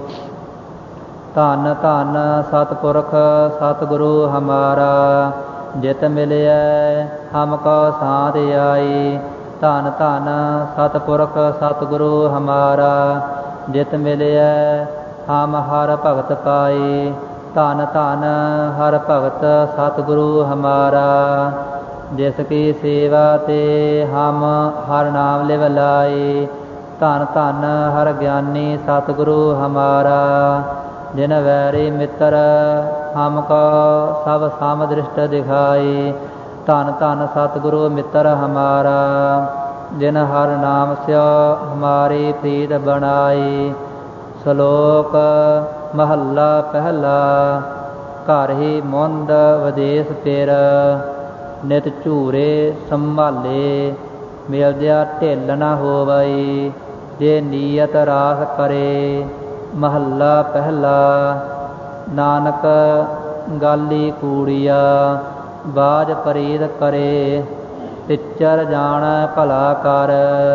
ਧੰਨ ਧੰਨ ਸਤਿਪੁਰਖ ਸਤਿਗੁਰੂ ਹਮਾਰਾ, ਜਿਤ ਮਿਲਿਐ ਹਮ ਕੋ ਸਾਥ ਆਈ। ਧੰਨ ਧੰਨ ਸਤਿਪੁਰਖ ਸਤਿਗੁਰੂ ਹਮਾਰਾ, ਜਿਤ ਮਿਲਿਐ ਹਮ ਹਰਿ ਭਗਤ ਪਾਈ। ਧੰਨ ਧੰਨ ਹਰਿ ਭਗਤ ਸਤਿਗੁਰੂ ਹਮਾਰਾ, ਜਿਸ ਕੀ ਸੇਵਾ ਤੇ ਹਮ ਹਰਿ ਨਾਮ ਲਿਵ ਲਾਈ। ਧੰਨ ਧੰਨ ਹਰਿ ਗਿਆਨੀ ਸਤਿਗੁਰੂ ਹਮਾਰਾ, ਜਿਨ ਵੈਰੀ ਮਿੱਤਰ ਹਮ ਕੋ ਸਭ ਸਮ ਦ੍ਰਿਸ਼ਟ ਦਿਖਾਈ। ਧੰਨ ਧੰਨ ਸਤਿਗੁਰੂ ਮਿੱਤਰ ਹਮਾਰਾ, ਜਿਨ ਹਰਿ ਨਾਮ ਸਿਓ ਹਮਾਰੀ ਪ੍ਰੀਤ ਬਣਾਈ। ਸ਼ਲੋਕ ਮਹੱਲਾ ਪਹਿਲਾ। ਘਰ ਹੀ ਮੁੰਦ ਵਿਦੇਸ ਫਿਰ, ਨਿਤ ਝੂਰੇ ਸੰਭਾਲੇ। ਮਿਲਦਿਆ ਢਿੱਲ ਨਾ ਹੋਵਈ, ਜੇ ਨੀਅਤ ਰਾਸ ਕਰੇ। ਮਹੱਲਾ ਪਹਿਲਾ। ਨਾਨਕ ਗਾਲੀ ਕੂੜੀਆ, ਬਾਝ ਪਰੀਦ ਕਰੇ। ਤਿਚਰ ਜਾਣ ਭਲਾ ਕਰ,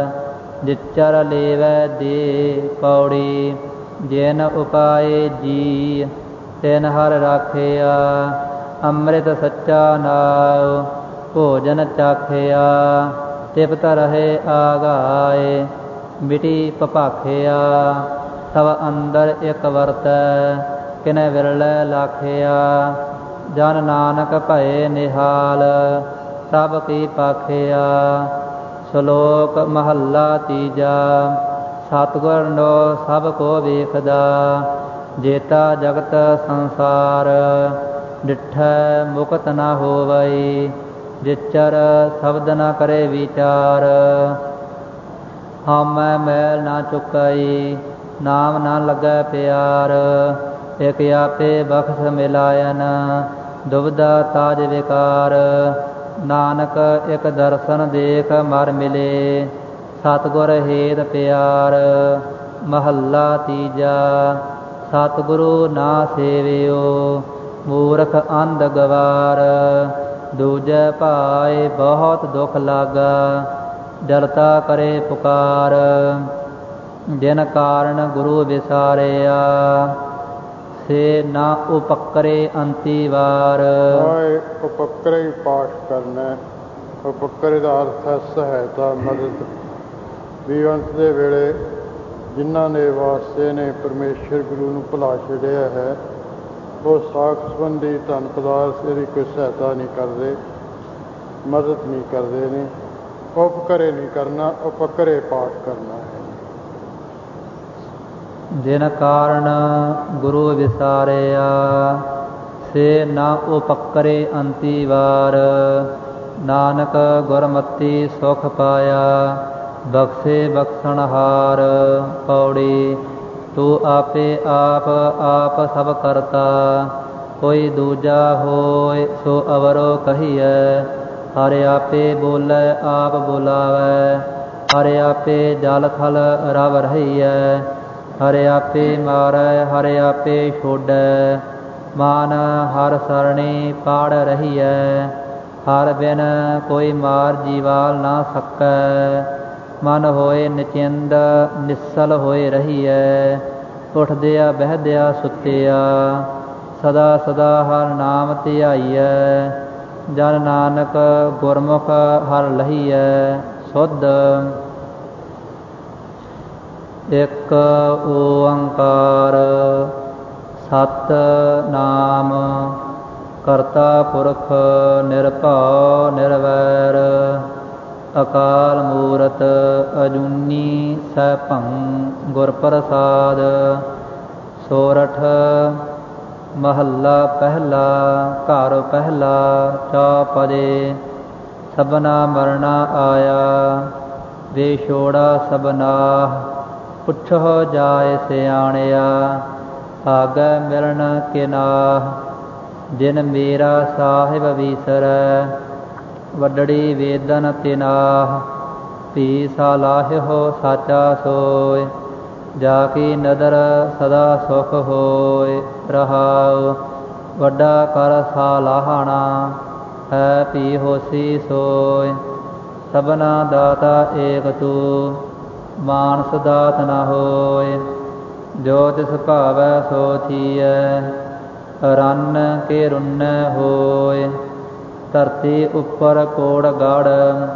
ਜਿਚਰ ਲੇਵੈ ਦੇ। ਪੌੜੀ। ਜਿਨ ਉਪਾਏ ਜੀ, ਤਿਨ ਹਰਿ ਰਾਖਿਆ। ਅੰਮ੍ਰਿਤ ਸੱਚਾ ਨਾਉ, ਭੋਜਨ ਚਾਖਿਆ। ਤਿਪਤ ਰਹੇ ਆਗਾਏ, ਮਿਟੀ ਭਪਾਖਿਆ। ਸਭ ਅੰਦਰ ਇਕ ਵਰਤੈ, ਕਿਨੈ ਵਿਰਲੇ ਲਾਖਿਆ। ਜਨ ਨਾਨਕ ਭਏ ਨਿਹਾਲ, ਪ੍ਰਭ ਕੀ ਪਾਖਿਆ। ਸ਼ਲੋਕ ਮਹੱਲਾ ਤੀਜਾ। ਸਤਿਗੁਰ ਨੋ ਸਭ ਕੋ ਵੇਖਦਾ, ਜੇਤਾ ਜਗਤ ਸੰਸਾਰ। ਡਿਠੈ ਮੁਕਤ ਨਾ ਹੋਵਈ, ਜਿਚਰ ਸ਼ਬਦ ਨਾ ਕਰੇ ਵਿਚਾਰ। ਹਉਮੈ ਮੈਲ ਨਾ ਚੁਕਈ, ਨਾਮ ਨਾ ਲੱਗੈ ਪਿਆਰ। ਇਕ ਆਪੇ ਬਖਸ਼ ਮਿਲਾਇਨ, ਦੁਬਿਧਾ ਤਾਜ ਵਿਕਾਰ। ਨਾਨਕ ਇਕ ਦਰਸ਼ਨ ਦੇਖ ਮਰ ਮਿਲੇ, ਸਤਿਗੁਰ ਹੇਤ ਪਿਆਰ। ਮਹੱਲਾ ਤੀਜਾ। ਸਤਿਗੁਰੂ ਨਾ ਸੇਵਿਓ, ਮੂਰਖ ਅੰਧ ਗਵਾਰ। ਦੂਜੈ ਭਾਏ ਬਹੁਤ ਦੁਖ ਲਾਗਾ, ਜਲਤਾ ਕਰੇ ਪੁਕਾਰ। ਜਿਨ ਕਾਰਨ ਗੁਰੂ ਵਿਸਾਰਿਆ, ਸੇ ਨਾ ਉਪਕਰੇ ਅੰਤੀ ਵਾਰ। ਉਪਕਰੇ ਹੀ ਪਾਠ ਕਰਨਾ। ਉਪਕਰੇ ਦਾ ਅਰਥ ਹੈ ਸਹਾਇਤਾ, ਮਦਦ। ਬੇਅੰਤ ਦੇ ਵੇਲੇ ਜਿਨ੍ਹਾਂ ਦੇ ਵਾਸਤੇ ਨੇ ਪਰਮੇਸ਼ਰ ਗੁਰੂ ਨੂੰ ਭੁਲਾ ਛੱਡਿਆ ਹੈ, ਉਹ ਸਾਖ ਸੰਬੰਧੀ ਧਨ ਪਦਾਰਥ ਇਹਦੀ ਕੋਈ ਸਹਾਇਤਾ ਨਹੀਂ ਕਰਦੇ, ਮਦਦ ਨਹੀਂ ਕਰਦੇ ਨੇ। ਉਪਕਰੇ ਨਹੀਂ ਕਰਨਾ, ਉਪਕਰੇ ਪਾਠ ਕਰਨਾ ਹੈ। ਜਿਨ ਕਾਰਨ ਗੁਰੂ ਵਿਸਾਰਿਆ, ਸੇ ਨਾ ਉਪਕਰੇ ਅੰਤੀ ਵਾਰ। ਨਾਨਕ ਗੁਰਮਤਿ ਸੁਖ ਪਾਇਆ, ਬਖਸ਼ੇ ਬਖਸ਼ਣਹਾਰ। ਪੌੜੀ। ਤੂੰ ਆਪੇ ਆਪ ਆਪ ਸਭ ਕਰਤਾ, ਕੋਈ ਦੂਜਾ ਹੋਇ ਸੋ ਅਵਰੋ ਕਹੀਐ। ਹਰਿ ਆਪੇ ਬੋਲੇ ਆਪ ਬੁਲਾਵੈ, ਹਰਿ ਆਪੇ ਜਲ ਥਲ ਰਵ ਰਹੀਐ। ਹਰਿ ਆਪੇ ਮਾਰੈ ਹਰਿ ਆਪੇ ਛੋਡੈ, ਮਾਨ ਹਰਿ ਸਰਣੀ ਪਾੜ ਰਹੀਐ। ਹਰਿ ਬਿਨ ਕੋਈ ਮਾਰ ਜੀਵਾਲ ਨਾ ਸਕੈ, ਮਨ ਹੋਏ ਨਿਚਿੰਦ ਨਿਸਲ ਹੋਏ ਰਹੀਐ। ਉੱਠਦਿਆ ਬਹਿਦਿਆ ਸੁੱਤਿਆ, ਸਦਾ ਸਦਾ ਹਰਿ ਨਾਮ ਧਿਆਈਐ। ਜਨ ਨਾਨਕ ਗੁਰਮੁਖ ਹਰਿ ਲਹੀਐ ਸੁਧ। ਇਕ ਓੰਕਾਰ ਸਤਿਨਾਮ ਕਰਤਾ ਪੁਰਖ ਨਿਰਭਉ ਨਿਰਵੈਰ। ਅਕਾਲ ਮੂਰਤ ਅਜੂਨੀ ਸੈਭੰ ਗੁਰ ਪ੍ਰਸਾਦ। ਸੋਰਠ ਮਹੱਲਾ ਪਹਿਲਾ। ਘਰ ਪਹਿਲਾ ਚੌਪਦੇ। ਸਭਨਾ ਮਰਣਾ ਆਇਆ, ਵਿਛੋੜਾ ਸਭਨਾਹ। ਪੁੱਛੋ ਜਾਇ ਸਿਆਣਿਆ, ਆਗੈ ਮਿਲਣ ਕੇ ਨਾਹ। ਜਿਨ ਮੇਰਾ ਸਾਹਿਬ ਵੀਸਰੈ, ਵੱਡੜੀ ਵੇਦਨ ਤਿਨਾਹ। ਭੀ ਸਾਲਾਹਿਓ ਸਾਚਾ ਸੋਇ, ਜਾ ਕੀ ਨਦਰ ਸਦਾ ਸੁਖ ਹੋਇ। ਰਹਾਉ। ਵੱਡਾ ਕਰ ਸਾਲਾਹਣਾ, ਹੈ ਭੀ ਹੋਸੀ ਸੋਇ। ਸਭਨਾ ਦਾਤਾ ਏਕ ਤੂ, ਮਾਨਸ ਦਾਤ ਨ ਹੋਇ। ਜੋ ਤਿਸ ਭਾਵੈ ਸੋ ਥੀਐ, ਰੰਨ ਕੇ ਰੁੰਨੈ ਹੋਇ। ਧਰਤੀ ਉੱਪਰ ਕੋੜ ਗੜ,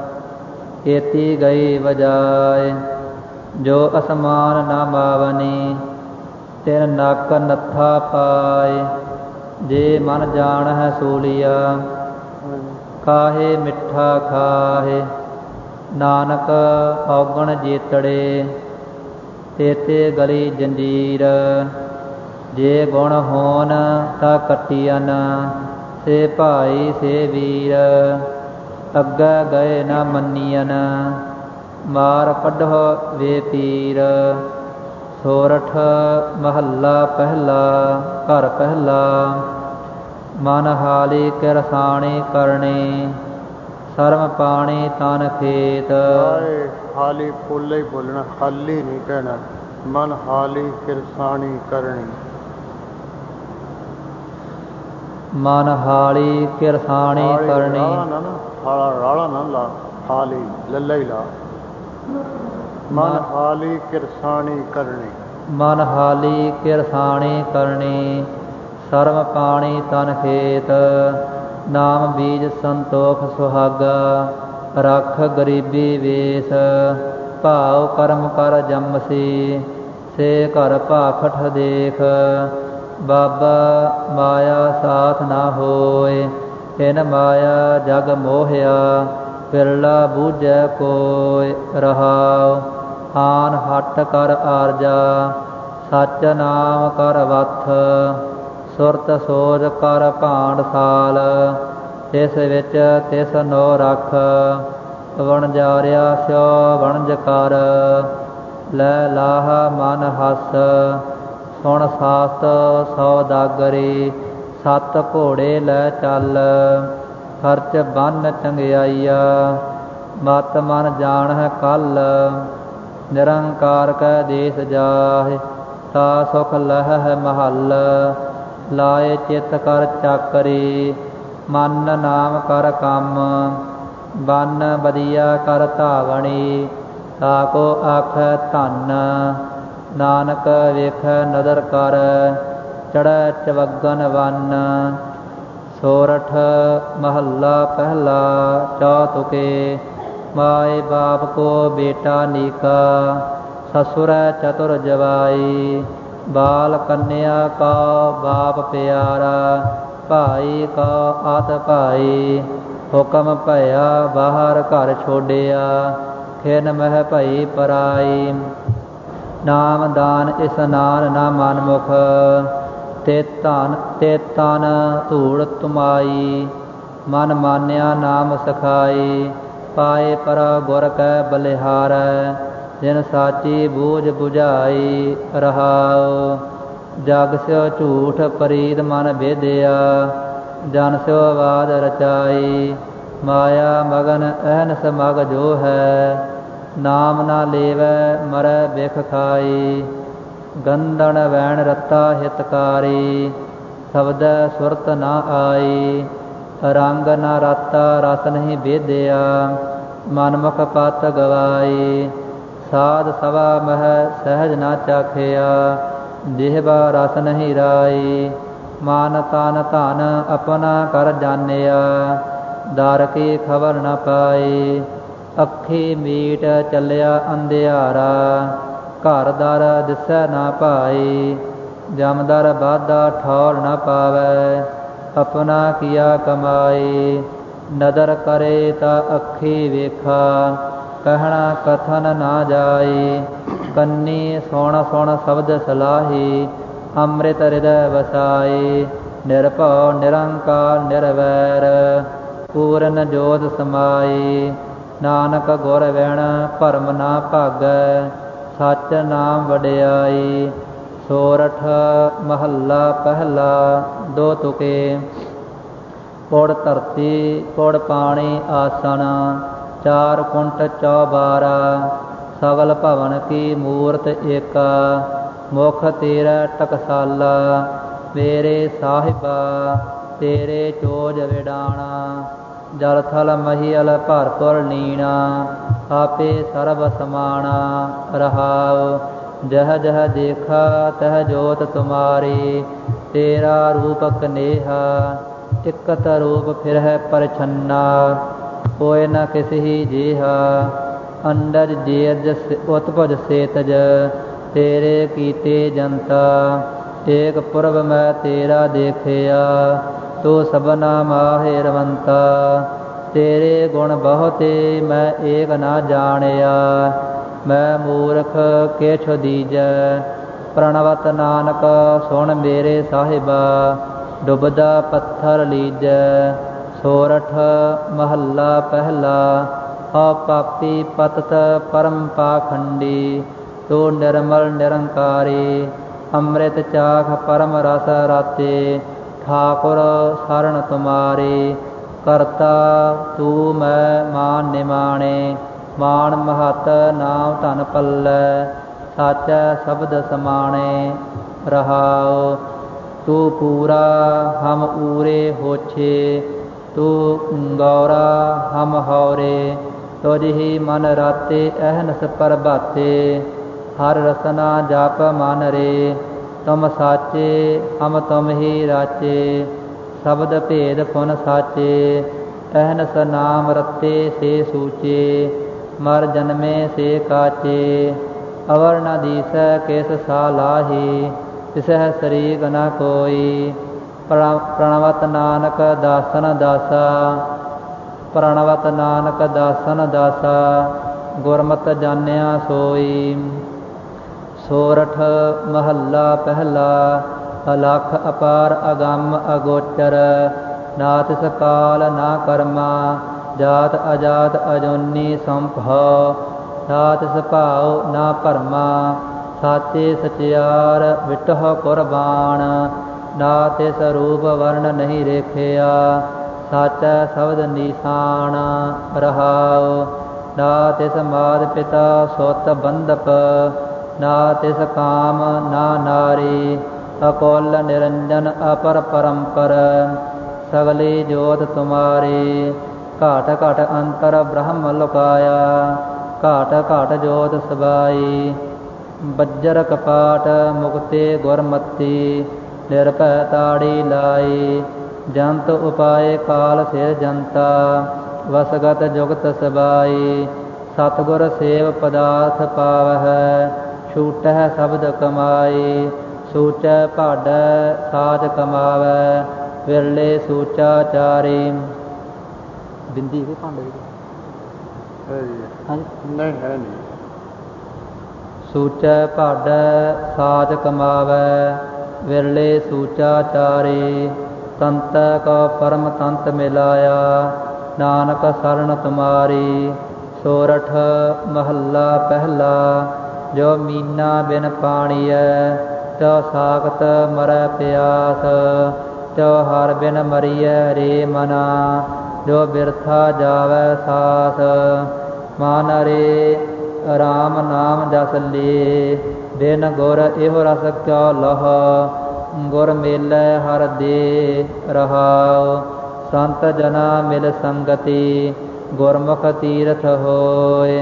ਕੀਤੀ ਗਈ ਵਜਾਇ। ਜੋ ਅਸਮਾਨ ਨ ਮਾਵਨੀ, ਤਿਨ ਨੱਕ ਨੱਥਾ ਪਾਇ। ਜੇ ਮਨ ਜਾਣਹਿ ਸੂਲੀਆ, ਕਾਹੇ ਮਿੱਠਾ ਖਾਹੇ। ਨਾਨਕ ਔਗਣ ਜੇਤੜੇ, ਤੇਤੇ ਗਲੀ ਜੰਜੀਰ। ਜੇ ਗੁਣ ਹੋਣ ਤਾਂ ਕੱਟੀਅਨ, ਸੇ ਭਾਈ ਸੇ ਵੀਰ। ਅੱਗੇ ਗਏ ਨ ਮੰਨੀਅਨ, ਮਾਰ ਕੱਢੋ ਵੇ ਪੀਰ। ਸੋਰਠ ਮਹੱਲਾ ਪਹਿਲਾ। ਘਰ ਪਹਿਲਾ। ਮਨ ਹਾਲੀ ਕਿਰਸਾਣੀ ਕਰਨੀ, ਸਰਮ ਪਾਣੀ ਤਨ ਖੇਤ। ਹਾਲੀ ਪੋਲੇ ਹੀ ਬੋਲਣਾ, ਹਾਲੀ ਨਹੀਂ ਕਹਿਣਾ। ਮਨ ਹਾਲੀ ਕਿਰਸਾਣੀ ਕਰਨੀ। ਮਨ ਹਾਲੀ ਕਿਰਸਾਣੀ ਕਰਨੀ। ਰਾਲਾ ਨਾ ਲਾ, ਹਾਲੀ ਲੱਲਾ ਹੀ ਲਾ। ਮਨ ਹਾਲੀ ਕਿਰਸਾਣੀ ਕਰਨੀ। ਮਨ ਹਾਲੀ ਕਿਰਸਾਣੀ ਕਰਨੀ, ਸਰਮ ਪਾਣੀ ਤਨ ਖੇਤ। ਨਾਮ ਬੀਜ ਸੰਤੋਖ ਸੁਹਾਗਾ, ਰੱਖ ਗਰੀਬੀ ਵੇਸ। ਭਾਉ ਕਰਮ ਕਰ ਜੰਮਸੀ, ਸੇ ਘਰ ਭਾਖਟ ਦੇਖ। ਬਾਬਾ ਮਾਇਆ ਸਾਥ ਨਾ ਹੋਇ, ਤਿਨ ਮਾਇਆ ਜਗ ਮੋਹਿਆ। ਬਿਰਲਾ ਬੂਝੈ ਕੋਇ। ਰਹਾਉ। ਆਨ ਹੱਟ ਕਰ ਆਰਜਾ, ਸਚ ਨਾਮ ਕਰ ਵਥ। ਸੁਰਤ ਸੋਜ ਕਰ ਭਾਂਡ ਸਾਲ, ਤਿਸ ਵਿੱਚ ਤਿਸ ਨੋ ਰਖ। ਵਣਜਾਰਿਆ ਸਿਓ ਵਣਜ ਕਰ, ਲੈ ਲਾਹਾ ਮਨ ਹਸ। ਸੁਣ ਸਾਸਤ ਸੌਦਾਗਰੀ, ਸੱਤ ਘੋੜੇ ਲੈ ਚੱਲ। ਖਰਚ ਬੰਨ ਚੰਗਿਆਈਆ, ਮਤ ਮਨ ਜਾਣਹਿ ਕਲ। ਨਿਰੰਕਾਰ ਕੈ ਦੇਸ ਜਾਹਿ, ਤਾ ਸੁਖ ਲਹਹਿ ਮਹੱਲ। ਲਾਏ ਚਿੱਤ ਕਰ ਚਾਕਰੀ, ਮਨ ਨਾਮ ਕਰ ਕੰਮ। ਬਨ ਬਦੀਆ ਕਰ ਧਾਵਣੀ, ਤਾਕੋ ਆਖੈ ਧੰਨ। ਨਾਨਕ ਵੇਖੈ ਨਦਰ ਕਰ, ਚੜ੍ਹੈ ਚਵਗਨ ਵੰਨ। ਸੋਰਠ ਮਹੱਲਾ ਪਹਿਲਾ। ਚੌਤੁਕੇ। ਮਾਏ ਬਾਪ ਕੋ ਬੇਟਾ ਨੀਕਾ, ਸਸੁਰੈ ਚਤੁਰ ਜਵਾਈ। ਬਾਲ ਕੰਨਿਆ ਕਾ ਬਾਪ ਪਿਆਰਾ, ਭਾਈ ਕਾ ਆਤ ਭਾਈ। ਹੁਕਮ ਭਇਆ ਬਾਹਰ ਘਰ ਛੋਡਿਆ, ਖਿਨ ਮਹਿ ਭਈ ਪਰਾਈ। ਨਾਮ ਦਾਨ ਇਸਨਾਨ ਨਾ ਮਨਮੁਖ। ਤੇ ਤਨ ਧੂੜ ਤੁਮਾਈ ਮਨ ਮਾਨਿਆ ਨਾਮ ਸਖਾਈ। ਪਾਏ ਪਰ ਗੁਰ ਕੈ ਬਲਿਹਾਰੈ ਜਿਨ ਸਾਚੀ ਬੂਝ 부ਝਾਈ। ਰਹਾਉ ਜਗ ਸਿਓ ਝੂਠ ਪ੍ਰੀਤ ਮਨ ਭੇਦਿਆ ਜਨ ਸਿਓ ਵਾਦ ਰਚਾਈ। ਮਾਇਆ ਮਗਨ ਅਹਨਸ ਮਗ ਜੋ ਹੈ ਨਾਮ ਨਾ ਲੇਵੈ ਮਰੈ ਬਿਖ ਖਾਈ। ਗੰਧਨ ਵੈਣ ਰਤਾ ਹਿਤਕਾਰੀ ਸ਼ਬਦ ਸੁਰਤ ਨਾ ਆਈ। ਰੰਗ ਨਾ ਰਾਤਾ ਰਸ ਨਹੀਂ ਭੇਦਿਆ ਮਨਮੁਖ ਪਤ ਗਵਾਈ। ਸਾਧ ਸਭਾ ਮਹਿ ਸਹਿਜ ਨਾ ਚਾਖਿਆ ਜਿਹਵਾ ਰਸ ਨਹੀਂ ਰਾਈ। ਮਨ ਤਨ ਧਨ ਆਪਣਾ ਕਰ ਜਾਣਿਆ ਦਰ ਕੀ ਖਬਰ ਨ ਪਾਈ। ਅੱਖੀ ਮੀਟ ਚੱਲਿਆ ਅੰਧਿਆਰਾ ਘਰ ਦਰ ਦਿਸੈ ਨਾ ਭਾਈ। ਜਮਦਰ ਬਾਧਾ ਠੌਰ ਨ ਪਾਵੈ ਆਪਣਾ ਕੀਆ ਕਮਾਈ। ਨਦਰ ਕਰੇ ਤਾ ਅੱਖੀ ਵੇਖਾ ਕਹਿਣਾ ਕਥਨ ਨਾ ਜਾਈ। ਕੰਨੀ ਸੁਣ ਸੁਣ ਸ਼ਬਦ ਸਲਾਹੀ ਅੰਮ੍ਰਿਤ ਹਿਰਦੈ ਵਸਾਈ। ਨਿਰਭਉ ਨਿਰੰਕਾਰ ਨਿਰਵੈਰ ਪੂਰਨ ਜੋਤ ਸਮਾਈ। ਨਾਨਕ ਗੁਰ ਵਿਣ ਭਰਮ ਨਾ ਭਾਗੈ ਸੱਚ ਨਾਮ ਵਡਿਆਈ। ਸੋਰਠ ਮਹੱਲਾ ਪਹਿਲਾ। ਦੋ ਤੁਕੇ। ਪੁੜ ਧਰਤੀ ਪੁੜ ਪਾਣੀ ਆਸਣ ਚਾਰ ਕੁੰਟ ਚੌਬਾਰਾ। ਸਗਲ ਭਵਨ ਕੀ ਮੂਰਤ ਏਕਾ ਮੁਖ ਤੇਰਾ ਟਕਸਾਲਾ। ਮੇਰੇ ਸਾਹਿਬਾ ਤੇਰੇ ਚੋਜ ਵਿਡਾਣਾ ਜਲ ਥਲ ਮਹੀਅਲ ਭਰਪੁਰ ਲੀਣਾ। ਆਪੇ ਸਰਬ ਸਮਾਣਾ। ਰਹਾਉ ਜਹ ਜਹ ਦੇਖਾ ਤਹ ਜੋਤ ਤੁਮਾਰੀ। ਤੇਰਾ ਰੂਪ ਕਨੇਹਾ ਇਕਤ ਰੂਪ ਫਿਰ ਹੈ ਪਰਛੰਨਾ। ਕੋਇ ਨ ਕਿਸਹੀ ਜੇਹਾ ਅੰਡਜ ਜੇਜ ਉਤਪਜ ਸੇਤਜ। ਤੇਰੇ ਕੀਤੇ ਜਨਤਾ ਏਕ ਪੁਰਬ ਮੈਂ ਤੇਰਾ ਦੇਖਿਆ ਤੂੰ ਸਭਨਾ ਮਾਹੇ ਰਵੰਤਾ। ਤੇਰੇ ਗੁਣ ਬਹੁਤੇ ਮੈਂ ਏਕ ਨਾ ਜਾਣਿਆ ਮੈਂ ਮੂਰਖ ਕਿਛੁ ਦੀਜੈ। ਪ੍ਰਣਵਤ ਨਾਨਕ ਸੁਣ ਮੇਰੇ ਸਾਹਿਬਾ ਡੁੱਬਦਾ ਪੱਥਰ ਲੀਜੈ। ਸੋਰਠ ਮਹੱਲਾ ਪਹਿਲਾ। ਹਉ ਪਾਪੀ ਪਤਤ ਪਰਮ ਪਾਖੰਡੀ ਤੂੰ ਨਿਰਮਲ ਨਿਰੰਕਾਰੀ। ਅੰਮ੍ਰਿਤ ਚਾਖ ਪਰਮ ਰਸ ਰਾਤੇ ਠਾਕੁਰ ਸਰਣ ਤੁਮਾਰੀ। ਕਰਤਾ ਤੂੰ ਮੈਂ ਮਾਨ ਨਿਮਾਣੇ ਮਾਨ ਮਹਤ ਨਾਮ ਧਨ ਪੱਲੈ। ਸਾਚੈ ਸ਼ਬਦ ਸਮਾਣੇ। ਰਹਾਉ ਤੂੰ ਪੂਰਾ ਹਮ ਊਰੇ ਹੋਛੇ ਤੂੰ ਗੌਰਾ ਹਮ ਹੌਰੇ। ਤੁਝ ਹੀ ਮਨ ਰਾਤੇ ਅਹਨਸ ਪ੍ਰਭਾਤੇ ਹਰ ਰਸਨਾ ਜਪ ਮਨ ਰੇ। ਤੁਮ ਸਾਚੇ ਹਮ ਤੁਮ ਹੀ ਰਾਚੇ ਸ਼ਬਦ ਭੇਦ ਪੁਨ ਸਾਚੇ। ਅਹਨਸ ਨਾਮ ਰਤੇ ਸੇ ਸੂਚੇ ਮਰ ਜਨਮੇ ਸੇ ਕਾਚੇ। ਅਵਰ ਨ ਦੀਸੈ ਕਿਸ ਸਾਲਾਹੀ ਤਿਸਹਿ ਸਰੀਕ ਨ ਕੋਈ। ਪ੍ਰਣਵਤ ਨਾਨਕ ਦਾਸਨ ਦਾਸਾ ਪ੍ਰਣਵਤ ਨਾਨਕ ਦਾਸਨ ਦਾਸਾ ਗੁਰਮਤਿ ਜਾਣਿਆ ਸੋਈ। ਸੋਰਠ ਮਹੱਲਾ ਪਹਿਲਾ। ਅਲਖ ਅਪਾਰ ਅਗੰਮ ਅਗੋਚਰ ਨਾ ਤਿਸ ਕਾਲ ਨਾ ਕਰਮਾ। ਜਾਤ ਅਜਾਤ ਅਜੋਨੀ ਸੰਭਉ ਨਾ ਤਿਸ ਭਾਉ ਨਾ ਭਰਮਾ। ਸਾਚੇ ਸਚਿਆਰ ਵਿਟਹੁ ਕੁਰਬਾਨ ਨਾ ਤਿਸ ਰੂਪ ਵਰਨ ਨਹੀਂ ਰੇਖਿਆ। ਸਾਚਾ ਸ਼ਬਦ ਨੀਸਾਨ। ਰਹਾਉ ਨਾ ਤਿਸ ਮਾਤ ਪਿਤਾ ਸੁਤ ਬੰਧਪ ਨਾ ਤਿਸ ਕਾਮ ਨਾ ਨਾਰੀ। ਅਕੁਲ ਨਿਰੰਜਨ ਅਪਰ ਪਰੰਪਰ ਸਗਲੀ ਜੋਤ ਤੁਮਾਰੀ। ਘਾਟ ਘਟ ਅੰਤਰ ਬ੍ਰਹਮ ਲੁਕਾਇਆ ਘਾਟ ਘਾਟ ਜੋਤ ਸਬਾਈ। ਬੱਜਰ ਕਪਾਟ ਮੁਕਤੇ ਗੁਰਮਤੀ ਨਿਰਭੈ ਤਾੜੀ ਲਾਈ। ਜੰਤ ਉਪਾਏ ਕਾਲ ਸਿਰ ਜਨਤਾ ਵਸਗਤ ਜੁਗਤ ਸਬਾਈ। ਸਤਿਗੁਰ ਸੇਵ ਪਦਾਰਥ ਪਾਵਹਿ ਛੂਟਹਿ ਸ਼ਬਦ ਕਮਾਈ। ਸੂਚੈ ਭਾਡੈ ਸਾਚ ਕਮਾਵੈ ਵਿਰਲੇ ਸੂਚਾ ਚਾਰੀ। ਬਿੰਦੀ ਵੀ ਭਾਂਡੇ ਨਹੀਂ ਹੈ ਨਹੀਂ। ਸੂਚੈ ਭਾਡੈ ਸਾਜ ਕਮਾਵੈ, ਵਿਰਲੇ ਸੂਚਾ ਚਾਰੇ। ਤੰਤ ਕੋ ਪਰਮ ਤੰਤ ਮਿਲਾਇਆ, ਨਾਨਕ ਸਰਣ ਤੁਮਾਰੀ। ਸੋਰਠ ਮਹੱਲਾ ਪਹਿਲਾ। ਜੋ ਮੀਨਾ ਬਿਨ ਪਾਣੀਐ, ਤਿਉ ਸਾਖਤ ਮਰੈ ਪਿਆਸ। ਤਿਉ ਹਰ ਬਿਨ ਮਰੀਐ ਰੇ ਮਨਾ, ਜੋ ਬਿਰਥਾ ਜਾਵੈ ਸਾਸ। ਮਨ ਰੇ ਰਾਮ ਨਾਮ ਜਸ ਲੇ, ਬਿਨ ਗੁਰ ਇਹੋ ਰਸ ਕਿਉ ਲਹ। ਗੁਰ ਮੇਲੈ ਹਰ ਦੇ ਰਹਾਉ, ਸੰਤ ਜਨਾ ਮਿਲ ਸੰਗਤੀ। ਗੁਰਮੁਖ ਤੀਰਥ ਹੋਇ,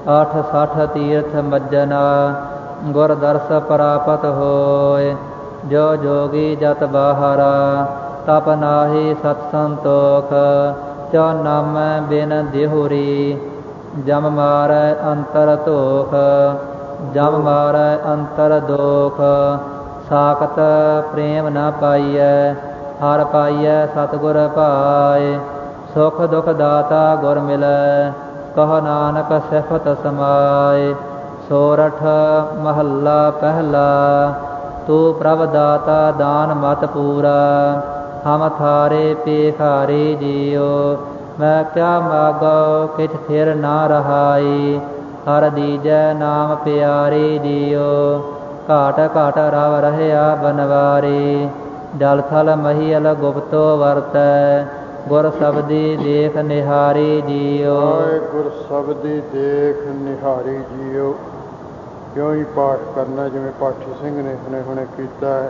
68 ਤੀਰਥ ਮੱਜਨਾ। ਗੁਰ ਦਰਸ ਪ੍ਰਾਪਤ ਹੋਇ, ਜੋ ਜੋਗੀ ਜਤ ਬਾਹਰਾ। ਤਪ ਨਾਹੀ ਸਤ ਸੰਤੋਖ, ਤਿਉ ਨਾਮੈ ਬਿਨ ਦੇਹੁਰੀ। ਜਮ ਮਾਰੈ ਅੰਤਰ ਧੋਖ, ਜਮ ਮਾਰੈ ਅੰਤਰ ਦੋਖ। ਸਾਖਤ ਪ੍ਰੇਮ ਨ ਪਾਈਐ, ਹਰ ਪਾਈਐ ਸਤਿਗੁਰ ਭਾਇ। ਸੁਖ ਦੁਖ ਦਾਤਾ ਗੁਰ ਮਿਲੈ, ਕਹੋ ਨਾਨਕ ਸਿਫਤ ਸਮਾਇ। ਸੋਰਠ ਮਹੱਲਾ ਪਹਿਲਾ। ਤੂੰ ਪ੍ਰਭ ਦਾਤਾ ਦਾਨ ਮਤ ਪੂਰਾ, ਹਮ ਥਾਰੇ ਭੇਖਾਰੀ ਜੀਉ। ਮੈਂ ਕਿਆ ਮਾਗੋ ਕਿਛ ਥਿਰ ਨਾ ਰਹਾਈ, ਹਰ ਦੀਜੈ ਨਾਮ ਪਿਆਰੀ ਜੀਉ। ਘਾਟ ਘਾਟ ਰਵ ਰਹਿਆ ਬਨਵਾਰੀ, ਜਲ ਥਲ ਮਹੀਅਲ ਗੁਪਤੋ ਵਰਤੈ। ਗੁਰ ਸਬਦੀ ਦੇਖ ਨਿਹਾਰੀ ਜੀਉ। ਗੁਰ ਸਬਦੀ ਦੇਖ ਨਿਹਾਰੀ ਜੀਉ। ਕਿਉਂ ਹੀ ਪਾਠ ਕਰਨਾ, ਜਿਵੇਂ ਪਾਠੀ ਸਿੰਘ ਨੇ ਹੁਣੇ ਹੁਣੇ ਕੀਤਾ ਹੈ।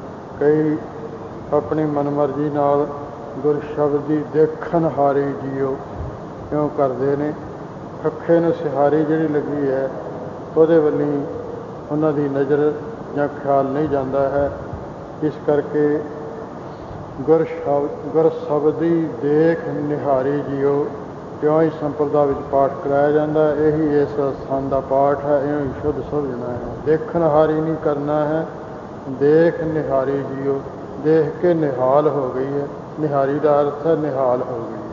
ਕਈ ਆਪਣੀ ਮਨਮਰਜ਼ੀ ਨਾਲ ਗੁਰ ਸ਼ਬਦੀ ਦੇਖਣ ਹਾਰੀ ਜੀਉ ਕਿਉਂ ਕਰਦੇ ਨੇ। ਅੱਖੇ ਨੂੰ ਸਿਹਾਰੀ ਜਿਹੜੀ ਲੱਗੀ ਹੈ, ਉਹਦੇ ਵੱਲੀ ਉਹਨਾਂ ਦੀ ਨਜ਼ਰ ਜਾਂ ਖਿਆਲ ਨਹੀਂ ਜਾਂਦਾ ਹੈ। ਇਸ ਕਰਕੇ ਗੁਰ ਸ਼ਬਦੀ ਦੇਖ ਨਿਹਾਰੀ ਜੀਉ ਕਿਉਂ ਹੀ ਸੰਪਰਦਾ ਵਿੱਚ ਪਾਠ ਕਰਾਇਆ ਜਾਂਦਾ। ਇਹੀ ਇਸ ਸਥਾਨ ਦਾ ਪਾਠ ਹੈ। ਇਹਨੂੰ ਸ਼ੁੱਧ ਸਮਝਣਾ ਹੈ। ਦੇਖਣ ਹਾਰੀ ਨਹੀਂ ਕਰਨਾ ਹੈ, ਦੇਖ ਨਿਹਾਰੀ ਜੀਉ। ਦੇਖ ਕੇ ਨਿਹਾਲ ਹੋ ਗਈ ਹੈ। ਨਿਹਾਰੀ ਦਾ ਅਰਥ ਹੈ ਨਿਹਾਲ ਹੋ ਗਈ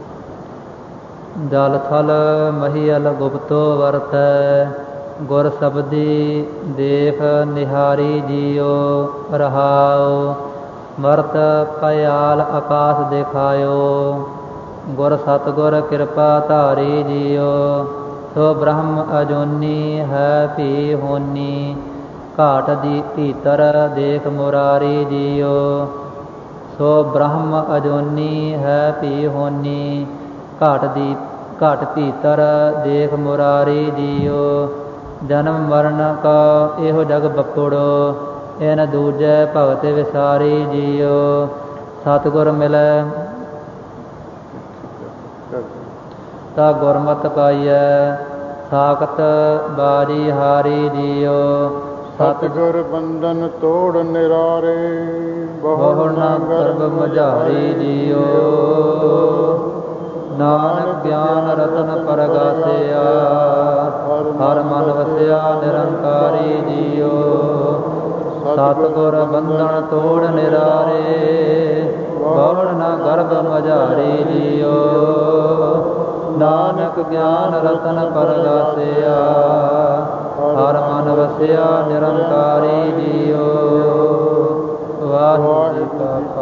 ਹੈ। ਜਲ ਥਲ ਮਹੀਅਲ ਗੁਪਤੋ ਵਰਤੈ, ਗੁਰ ਸਬਦੀ ਦੇਖ ਨਿਹਾਰੀ ਜੀਉ। ਰਹਾਉ ਮਰਤ ਭਇਆਲ ਆਕਾਸ ਦਿਖਾਇਓ, ਗੁਰ ਸਤਿਗੁਰ ਕਿਰਪਾ ਧਾਰੀ ਜੀਉ। ਸੋ ਬ੍ਰਹਮ ਅਜੂਨੀ ਹੈ ਭੀ ਹੋਨੀ, ਘਾਟ ਦੀ ਭੀਤਰ ਦੇਖ ਮੁਰਾਰੀ ਜੀਉ। ਸੋ ਬ੍ਰਹਮ ਅਜੂਨੀ ਹੈ ਭੀ ਹੋਨੀ, ਘਾਟ ਭੀਤਰ ਦੇਖ ਮੁਰਾਰੀ ਜੀਉ। ਜਨਮ ਮਰਨ ਕਾ ਇਹੋ ਜਗ ਬਪੜੋ, ਇਨ ਦੂਜੈ ਭਗਤ ਵਿਸਾਰੀ ਜੀਉ। ਸਤਿਗੁਰ ਮਿਲੈ ਤਾ ਗੁਰਮਤਿ ਪਾਈਐ, ਸਾਖਤ ਬਾਜੀ ਹਾਰੀ ਜੀਉ। ਸਤਿਗੁਰ ਬੰਧਨ ਤੋੜ ਨਿਰਾਰੇ, ਬਹੁ ਨ ਗਰਭ ਮਝਾਰੀ ਜੀਉ। ਨਾਨਕ ਗਿਆਨ ਰਤਨ ਪਰਗਾਸਿਆ, ਹਰ ਮਨ ਵਸਿਆ ਨਿਰੰਕਾਰੀ ਜੀਉ। ਸਤਿਗੁਰ ਬੰਧਨ ਤੋੜ ਨਿਰਾਰੇ, ਬਹੁ ਨ ਗਰਭ ਮਝਾਰੀ ਜੀਉ। ਨਾਨਕ ਗਿਆਨ ਰਤਨ ਪਰਗਾਸਿਆ, ਹਰ ਮਨ ਵਸਿਆ ਨਿਰੰਕਾਰੀ ਜੀਉ। ਵਾਹਿਗੁਰੂ ਜੀ ਕਾ